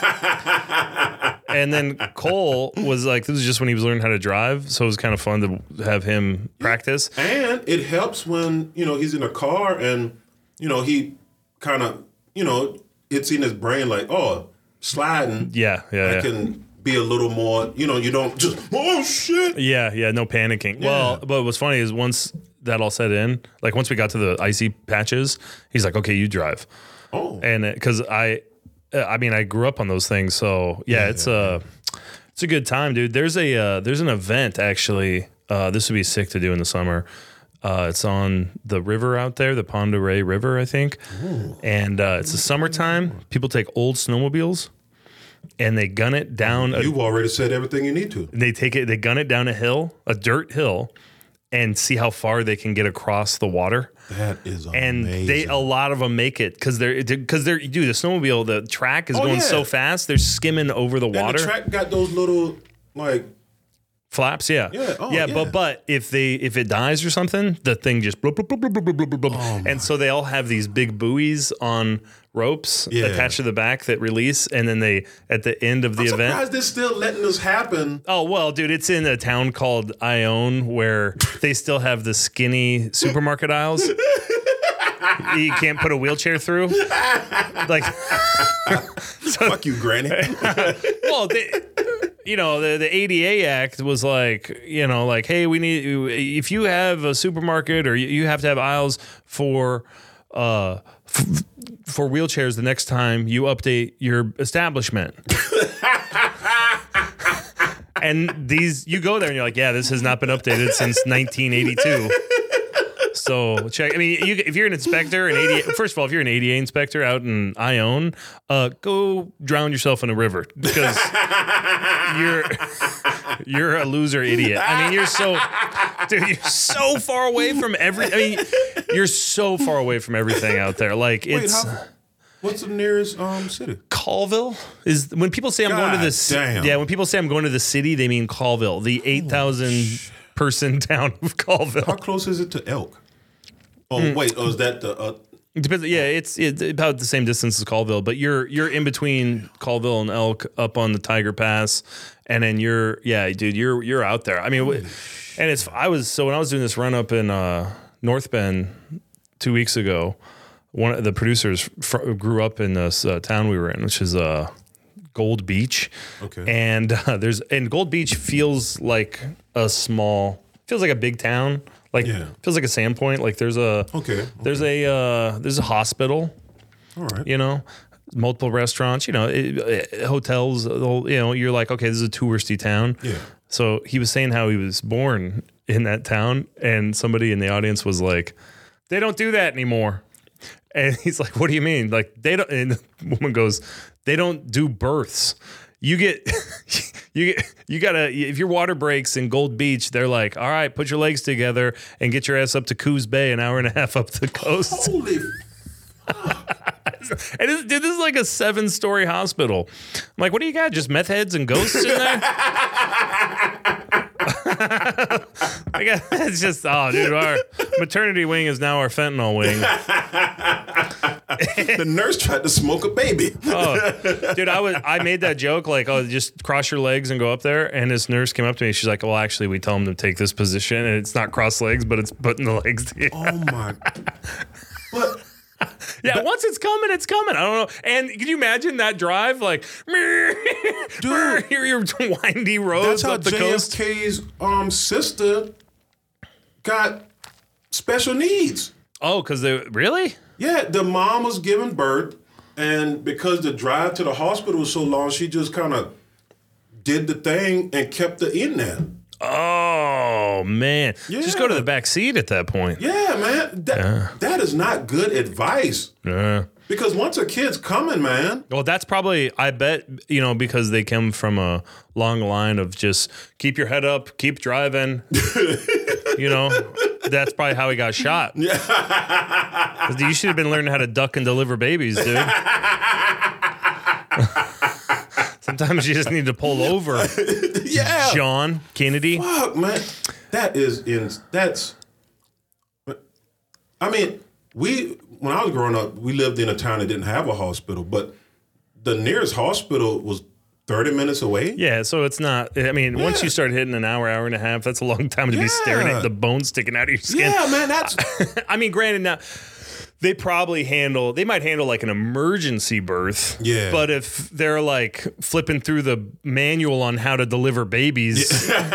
And then Cole was like, this was just when he was learning how to drive, so it was kind of fun to have him practice. And it helps when he's in a car and he kind of, it's in his brain like, oh, sliding. I can be a little more, you don't just, oh, shit. Yeah, no panicking. Yeah. Well, but what's funny is once that all set in, like once we got to the icy patches, he's like, okay, you drive. Oh. And because I grew up on those things, so it's a good time, dude. There's an event actually. This would be sick to do in the summer. It's on the river out there, the Pend Oreille River, I think. Ooh. And it's the summertime. People take old snowmobiles and they gun it down. You've already said everything you need to. They gun it down a hill, a dirt hill, and see how far they can get across the water. That is amazing. And a lot of them make it because they're dude, the snowmobile, the track is going so fast, they're skimming over the water. And the track got those little like flaps, yeah. But if it dies or something, the thing just blub, blub, blub, blub, blub, blub, blub. And so they all have these big buoys on ropes attached to the back that release, and then they at the end of the event. I'm surprised they're still letting this happen. Oh well, dude, it's in a town called Ione where they still have the skinny supermarket aisles. You can't put a wheelchair through. Like, fuck you, Granny. Well, the ADA Act was like, hey, we need, if you have a supermarket or you have to have aisles for wheelchairs the next time you update your establishment. And you go there and you're like, yeah, this has not been updated since 1982. So check. I mean, if you're an inspector, first of all, if you're an ADA inspector out in Ione, go drown yourself in a river because you're a loser idiot. I mean, you're so far away from you're so far away from everything out there. Like what's the nearest city? Colville is when people say I'm going to this. Yeah, when people say I'm going to the city, they mean Colville, the 8,000 person town of Colville. How close is it to Elk? Oh wait, is that the? It depends. Yeah, it's about the same distance as Colville, but you're in between Colville and Elk, up on the Tiger Pass, and then you're out there. I mean, when I was doing this run up in North Bend 2 weeks ago, one of the producers grew up in this town we were in, which is Gold Beach. Okay. And Gold Beach feels like a big town. Like feels like a Sandpoint. Like there's a hospital. All right. Multiple restaurants. Hotels. You're like, okay, this is a touristy town. Yeah. So he was saying how he was born in that town, and somebody in the audience was like, "They don't do that anymore." And he's like, "What do you mean?" Like they don't. And the woman goes, "They don't do births. You gotta, if your water breaks in Gold Beach, they're like, all right, put your legs together and get your ass up to Coos Bay, an hour and a half up the coast." Holy and this is like a 7-story hospital. I'm like, what do you got? Just meth heads and ghosts in there? It's just, dude, our maternity wing is now our fentanyl wing. The nurse tried to smoke a baby. Dude, I made that joke like, just cross your legs and go up there. And this nurse came up to me. She's like, well, actually, we tell them to take this position, and it's not cross legs, but it's putting the legs together. Oh my! But. Yeah, once it's coming, it's coming. I don't know. And can you imagine that drive? Like, dude, your windy roads up the coast. JFK's sister got special needs. Oh, because really? Yeah, the mom was giving birth, and because the drive to the hospital was so long, she just kind of did the thing and kept her in there. Oh, man. Yeah. Just go to the back seat at that point. Yeah, man. That is not good advice. Yeah. Because once a kid's coming, man. Well, that's probably, I bet, because they come from a long line of just keep your head up, keep driving. That's probably how he got shot. Yeah. You should have been learning how to duck and deliver babies, dude. Sometimes you just need to pull over. Yeah. John Kennedy. Fuck, man. I mean, when I was growing up, we lived in a town that didn't have a hospital, but the nearest hospital was 30 minutes away. Yeah, so it's not, once you start hitting an hour and a half, that's a long time to be staring at the bones sticking out of your skin. Yeah, man, that's... Granted, now... They might handle like an emergency birth. Yeah. But if they're like flipping through the manual on how to deliver babies,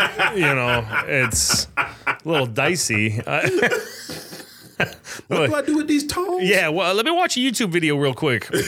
it's a little dicey. What do I do with these tones? Yeah, well, let me watch a YouTube video real quick. You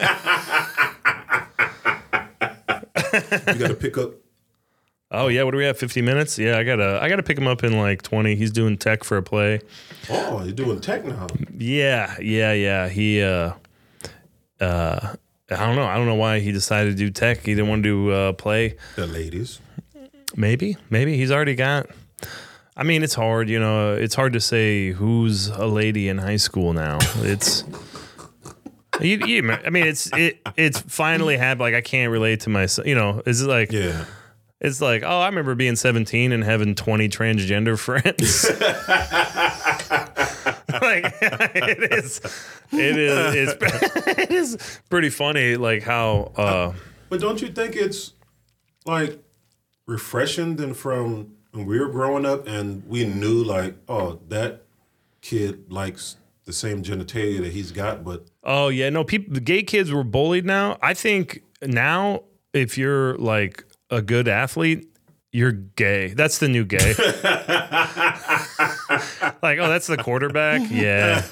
got to pick up. Oh yeah, what do we have? 50 minutes? Yeah, I gotta pick him up in like 20. He's doing tech for a play. Oh, you're doing tech now. Yeah. He I don't know. I don't know why he decided to do tech. He didn't want to play. The ladies. Maybe he's already got. I mean, it's hard. It's hard to say who's a lady in high school now. It's. I mean, it's finally happened. Like, I can't relate to myself. It's like. Yeah. It's like, I remember being 17 and having 20 transgender friends. Like, it is pretty funny, like how. But don't you think it's like refreshing than from when we were growing up and we knew like, oh, that kid likes the same genitalia that he's got, but. Oh yeah, no, the gay kids were bullied now. I think now if you're like a good athlete, you're gay. That's the new gay. Like, that's the quarterback. Yeah.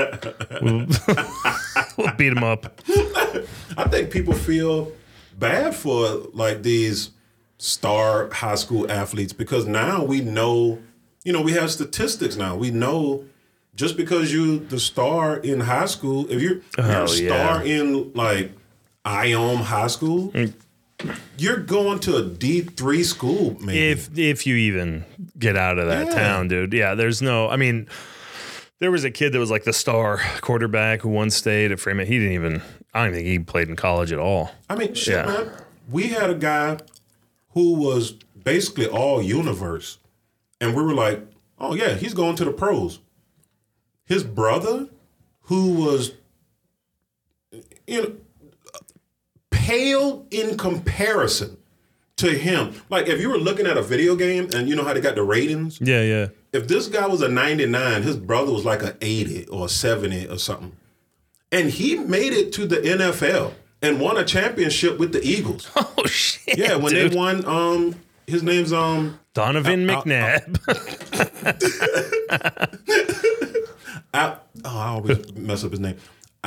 We'll beat him up. I think people feel bad for like these star high school athletes because now we know, we have statistics now. We know just because you're the star in high school, if you're a star in like Ione High School, you're going to a D3 school, maybe. If you even get out of that town, dude. Yeah, there's no. I mean, there was a kid that was like the star quarterback who once stayed at Fremont. He didn't even. I don't think he played in college at all. I mean, shit, man. We had a guy who was basically all universe, and we were like, "Oh yeah, he's going to the pros." His brother, who was, pale in comparison to him. Like, if you were looking at a video game and you know how they got the ratings? Yeah. If this guy was a 99, his brother was like a 80 or 70 or something. And he made it to the NFL and won a championship with the Eagles. Oh, shit. Yeah, when dude. they won, his name's Donovan McNabb. I always mess up his name.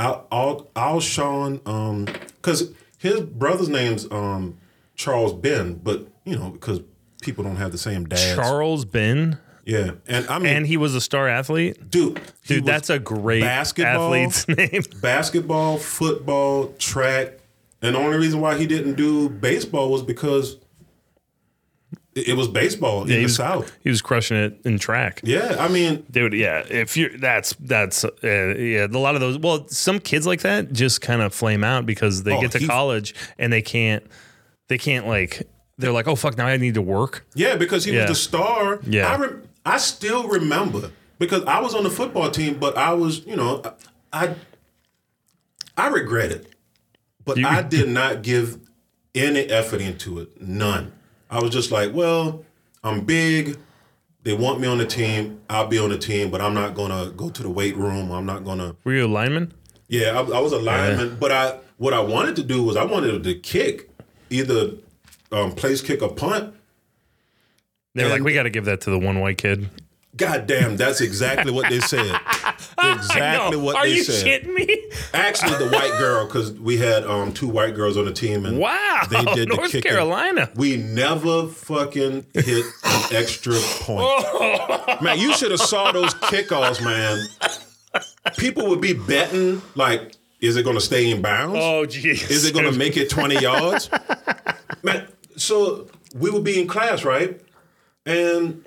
Alshon, because his brother's name's Charles Ben, but because people don't have the same dad. Charles Ben. Yeah, and he was a star athlete. Dude, that's a great athlete's name. Basketball, football, track, and the only reason why he didn't do baseball was because it was baseball in the South. He was crushing it in track. Yeah, I mean, dude. Yeah, if you that's a lot of those. Well, some kids like that just kind of flame out because they get to college and they can't like. They're like, oh fuck, now I need to work. Yeah, because he was the star. Yeah, I still remember because I was on the football team, but I was, I regret it, but I did not give any effort into it, none. I was just like, well, I'm big. They want me on the team. I'll be on the team, but I'm not going to go to the weight room. I'm not going to. Were you a lineman? Yeah, I was a lineman. But what I wanted to do was I wanted to kick, either place kick or punt. They were like, we got to give that to the one white kid. God damn, that's exactly what they said. Exactly what they said. Are you shitting me? Actually, the white girl, because we had 2 white girls on the team. And wow, they did North the kicking. Carolina. We never fucking hit an extra point. Man, you should have saw those kickoffs, man. People would be betting, like, is it going to stay in bounds? Oh, geez. Is it going to make it 20 yards? Man, so we would be in class, right? And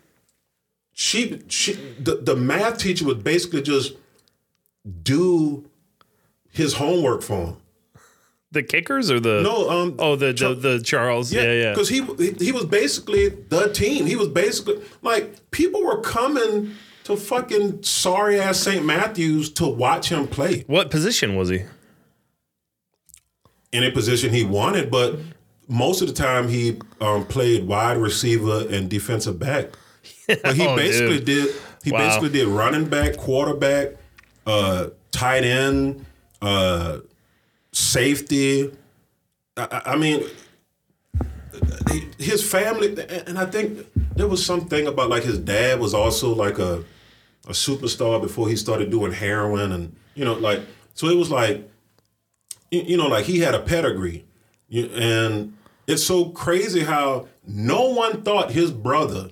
the math teacher would basically just do his homework for him. The kickers or the the Charles, yeah. Because he was basically the team. He was basically like people were coming to fucking sorry ass St. Matthews to watch him play. What position was he? Any position he wanted, but most of the time he played wide receiver and defensive back. But he basically did. He basically did running back, quarterback, tight end, safety. I mean, his family, and I think there was something about like his dad was also like a superstar before he started doing heroin, and like so it was like like he had a pedigree, and it's so crazy how no one thought his brother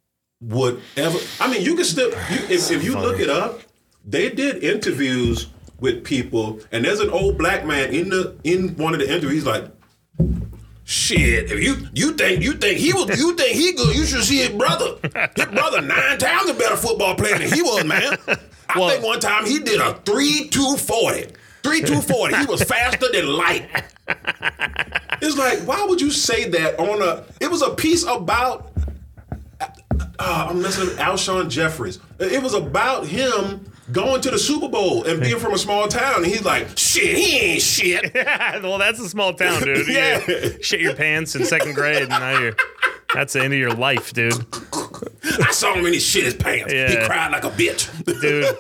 would ever. I mean, you can still if you look it up, they did interviews with people, and there's an old black man in one of the interviews. He's like, "Shit, if you think he good, you should see his brother. His brother 9 times a better football player than he was, man. I think one time he did a 3.240. 3.240. He was faster than light." It's like, why would you say that on a? It was a piece about. I'm listening to Alshon Jeffries. It was about him going to the Super Bowl and being from a small town. And he's like, shit, he ain't shit. Well, that's a small town, dude. Yeah. You shit your pants in 2nd grade, and now that's the end of your life, dude. I saw him when he shit his pants. Yeah. He cried like a bitch. Dude.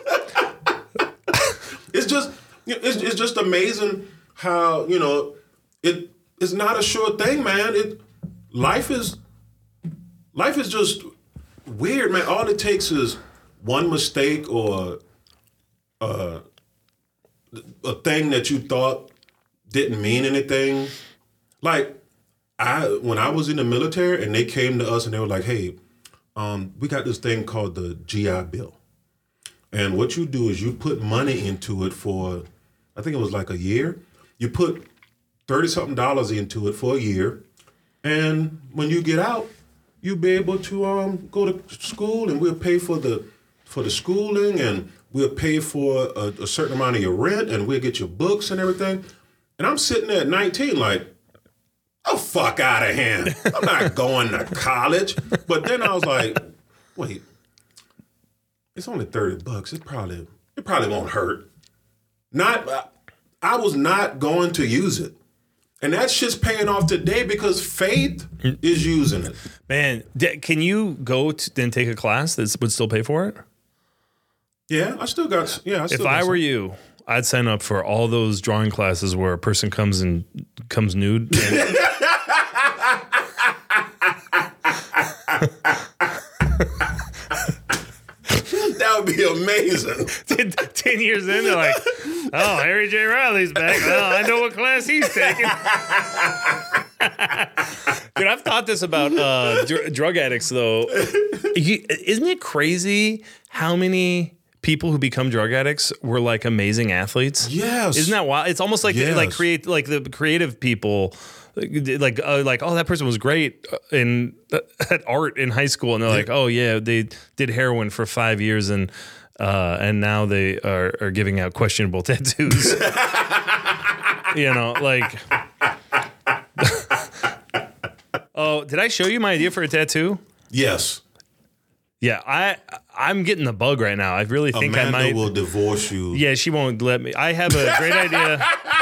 It's just amazing how, it's not a sure thing, man. Life is just weird, man. All it takes is one mistake or a thing that you thought didn't mean anything. Like, when I was in the military and they came to us and they were like, hey, we got this thing called the GI Bill. And what you do is you put money into it for, I think it was like a year. You put $30-something into it for a year. And when you get out, you'll be able to go to school, and we'll pay for the schooling, and we'll pay for a certain amount of your rent, and we'll get your books and everything. And I'm sitting there at 19 like, oh, fuck out of here. I'm not going to college. But then I was like, wait, it's only $30. It probably won't hurt. I was not going to use it. And that shit's paying off today because Faith is using it. Man, can you go and take a class that would still pay for it? Yeah, I still got. If I were you, I'd sign up for all those drawing classes where a person comes nude. And that would be amazing. 10 years in, they're like, oh, Harry J. Riley's back. Well, I know what class he's taking. Dude, I've thought this about drug addicts, though. Isn't it crazy how many people who become drug addicts were like amazing athletes? Yes. Isn't that wild? It's almost like Yes. the creative people. Like oh, that person was great at art in high school, and they're like, oh yeah, they did heroin for 5 years, and now they are giving out questionable tattoos. Like, oh, did I show you my idea for a tattoo? Yes. Yeah, I'm getting the bug right now. I really think Amanda I might. will divorce you. Yeah, she won't let me. I have a great idea.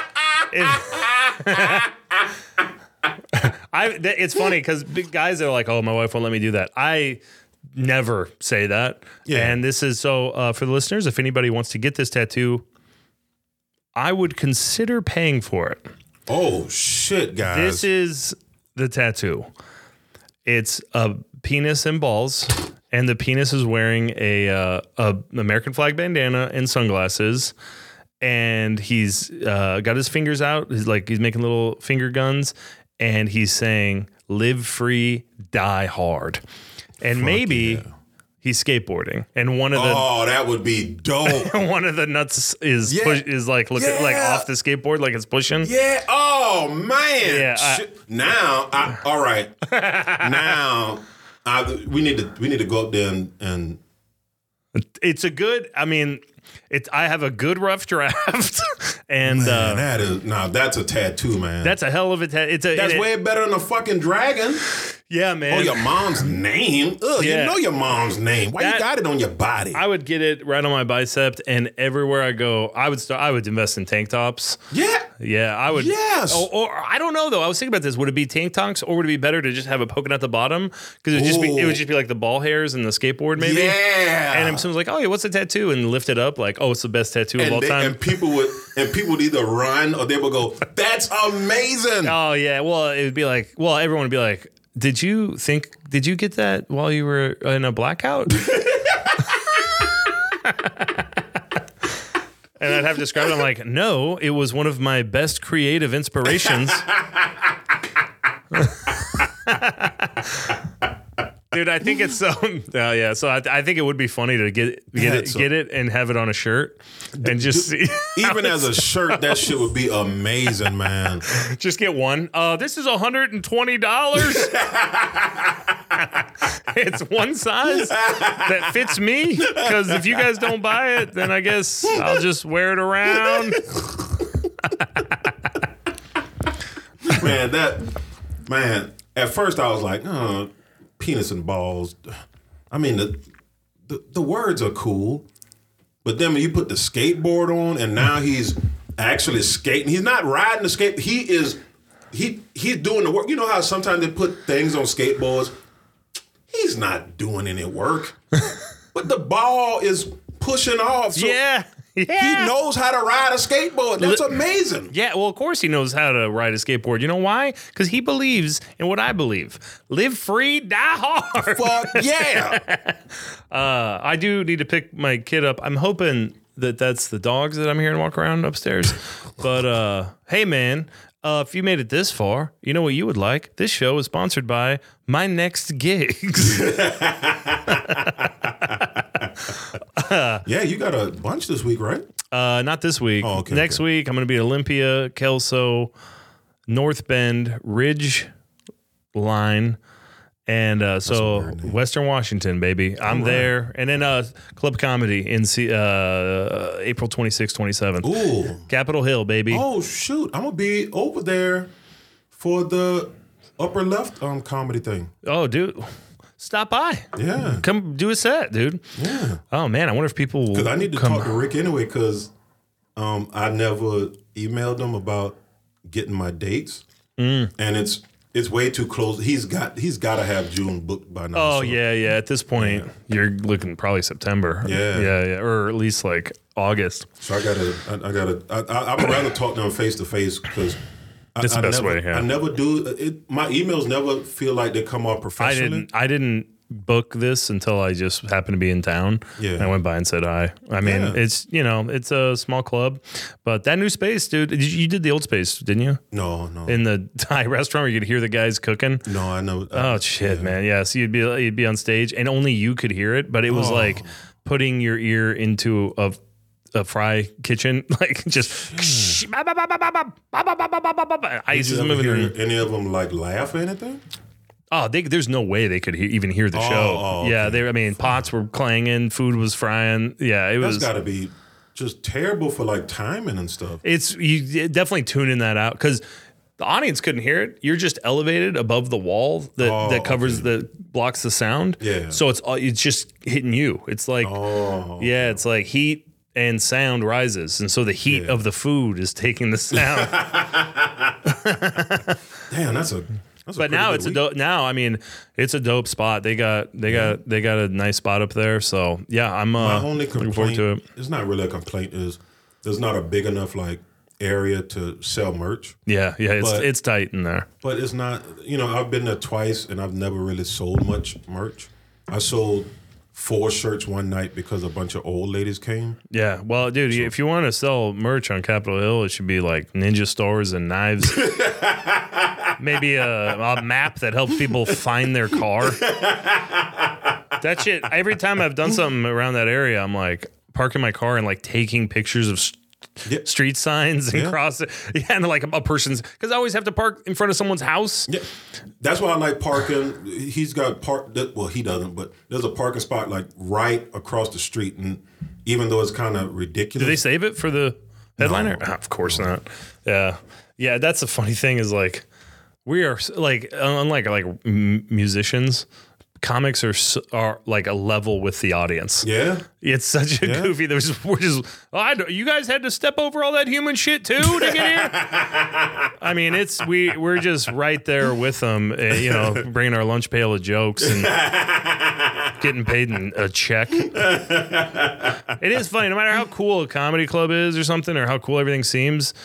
It's funny because big guys are like, oh, my wife won't let me do that. I never say that. Yeah. And this is so for the listeners, if anybody wants to get this tattoo, I would consider paying for it. Oh, shit, guys. This is the tattoo. It's a penis and balls, and the penis is wearing a American flag bandana and sunglasses. And he's got his fingers out. He's making little finger guns, and he's saying, "Live free, die hard." And maybe he's skateboarding, and one of the that would be dope. one of the nuts is like off the skateboard, like it's pushing. Yeah. Oh man. Yeah. All right. Now, we need to go up there and. It's a good. I mean. I have a good rough draft, and man, that's a tattoo, man. That's a hell of a tattoo. That's way better than a fucking dragon. Yeah, man. Oh, your mom's name? Ugh, Yeah. You know your mom's name. Why you got it on your body? I would get it right on my bicep, and everywhere I go, I would invest in tank tops. Yeah, I would. Yes. Or I don't know though. I was thinking about this. Would it be tank tops, or would it be better to just have it poking at the bottom? Because it would just be like the ball hairs and the skateboard, maybe. Yeah. And if someone's like, "Oh, yeah, what's a tattattoo?" and lift it up, like, "Oh, it's the best tattoo of all time." And people would either run or they would go, "That's amazing." Oh yeah. Well, it would be like, everyone would be like, Did you get that while you were in a blackout?" And I'd have to describe it. I'm like, no, it was one of my best creative inspirations. Dude, I think it's so. Yeah, so I think it would be funny to get it and have it on a shirt and just see. Even as a shirt, that shit would be amazing, man. Just get one. This is $120. It's one size that fits me. Because if you guys don't buy it, then I guess I'll just wear it around. Man, at first I was like, penis and balls. I mean, the words are cool, but then when you put the skateboard on and now he's actually skating, he's not riding the skate. He's doing the work. You know how sometimes they put things on skateboards? He's not doing any work, but the ball is pushing off. So Yeah. he knows how to ride a skateboard. That's amazing. Yeah, well, of course he knows how to ride a skateboard. You know why? Because he believes in what I believe. Live free, die hard. Fuck yeah. I do need to pick my kid up. I'm hoping that's the dogs that I'm hearing walk around upstairs. But hey, man, if you made it this far, you know what you would like? This show is sponsored by My Next Gigs. Yeah, you got a bunch this week, right? Not this week. Oh, okay, Next week, I'm going to be at Olympia, Kelso, North Bend, Ridge Line, and so weird name. Western Washington, baby. I'm there. And then Club Comedy in April 26th, 27th. Ooh. Capitol Hill, baby. Oh, shoot. I'm going to be over there for the upper left comedy thing. Oh, dude. Stop by. Yeah. Come do a set, dude. Yeah. Oh, man. I wonder if people will Because I need to come. talk to Rick anyway because I never emailed him about getting my dates. And it's way too close. He's got to have June booked by now. Oh, so- yeah. At this point, you're looking probably September. Yeah. Or at least like August. So I would rather talk to him face to face because That's the best way, yeah. I never do it. My emails never feel like they come off professionally. I didn't book this until I just happened to be in town. Yeah. And I went by and said hi. I mean, Yeah. it's a small club, but that new space, dude. You did the old space, didn't you? No. In the Thai restaurant where you could hear the guys cooking. No, I know. Oh shit, man. Yeah. So you'd be on stage and only you could hear it, but it was like putting your ear into a fry kitchen, like just ice Did is you ever moving. hear any of them like laugh or anything? Oh, there's no way they could even hear the show. okay. Yeah, pots were clanging, food was frying. Yeah, it That's was. got to be just terrible for like timing and stuff. You definitely tuning that out because the audience couldn't hear it. You're just elevated above the wall that covers that blocks the sound. Yeah. So it's just hitting you. It's like it's like heat and sound rises, and so the heat of the food is taking the sound. Damn, that's a. But now it's a dope. Now I mean, it's a dope spot. They got a nice spot up there. So yeah, I'm My only looking forward to complaint, it. it's not really a complaint, is there's not a big enough like area to sell merch. Yeah, it's tight in there. But it's not, I've been there twice and I've never really sold much merch. I sold 4 shirts one night because a bunch of old ladies came. Yeah, well, dude, if you want to sell merch on Capitol Hill, it should be like ninja stores and knives. Maybe a map that helps people find their car. That shit. Every time I've done something around that area, I'm like parking my car and like taking pictures of street signs and cross it. Yeah, and like a person's, because I always have to park in front of someone's house. Yeah, that's why I like parking. He's got well, he doesn't, but there's a parking spot like right across the street, and even though it's kind of ridiculous, Do they save it for the headliner? No. Of course not. Yeah. That's the funny thing is like we are like unlike like musicians. Comics are like a level with the audience. Yeah, It's such a goofy. You guys had to step over all that human shit too to get here. I mean, we're just right there with them, bringing our lunch pail of jokes and getting paid in a check. It is funny, no matter how cool a comedy club is or something, or how cool everything seems.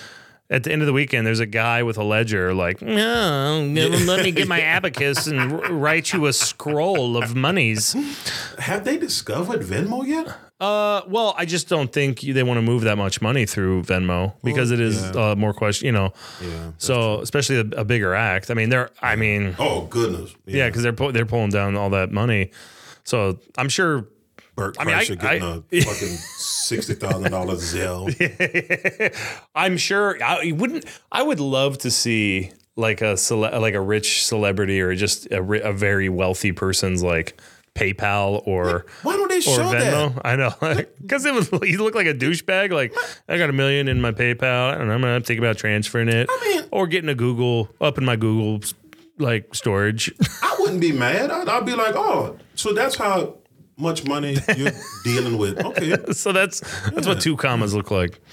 at the end of the weekend, there's a guy with a ledger like, no, let me get my abacus and write you a scroll of monies. Have they discovered Venmo yet? Well, I just don't think they want to move that much money through Venmo because it is more question, you know. Yeah. So especially a bigger act. I mean, Oh goodness. yeah, because they're pulling down all that money. So I'm sure. Bert Kreischer getting a fucking $60,000 Zelle. I'm sure I would love to see like a rich celebrity or just a very wealthy person's like PayPal or Why don't they show Venmo. that? I know, because you look like a douchebag. Like I got $1 million in my PayPal, and I'm gonna think about transferring it, or getting a Google up in my Google like storage. I wouldn't be mad. I'd be like, oh, so that's how much money you're dealing with. Okay. So that's what 2 commas look like.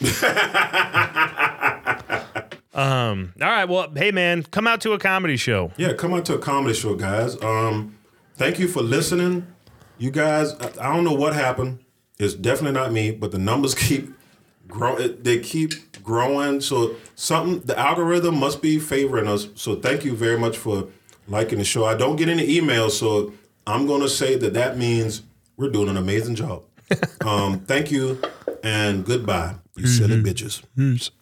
All right. Well, hey man, come out to a comedy show. Yeah, come out to a comedy show, guys. Thank you for listening. You guys, I don't know what happened. It's definitely not me, but the numbers keep growing. They keep growing. So the algorithm must be favoring us. So thank you very much for liking the show. I don't get any emails, so I'm going to say that means we're doing an amazing job. Thank you and goodbye, you silly bitches. Peace.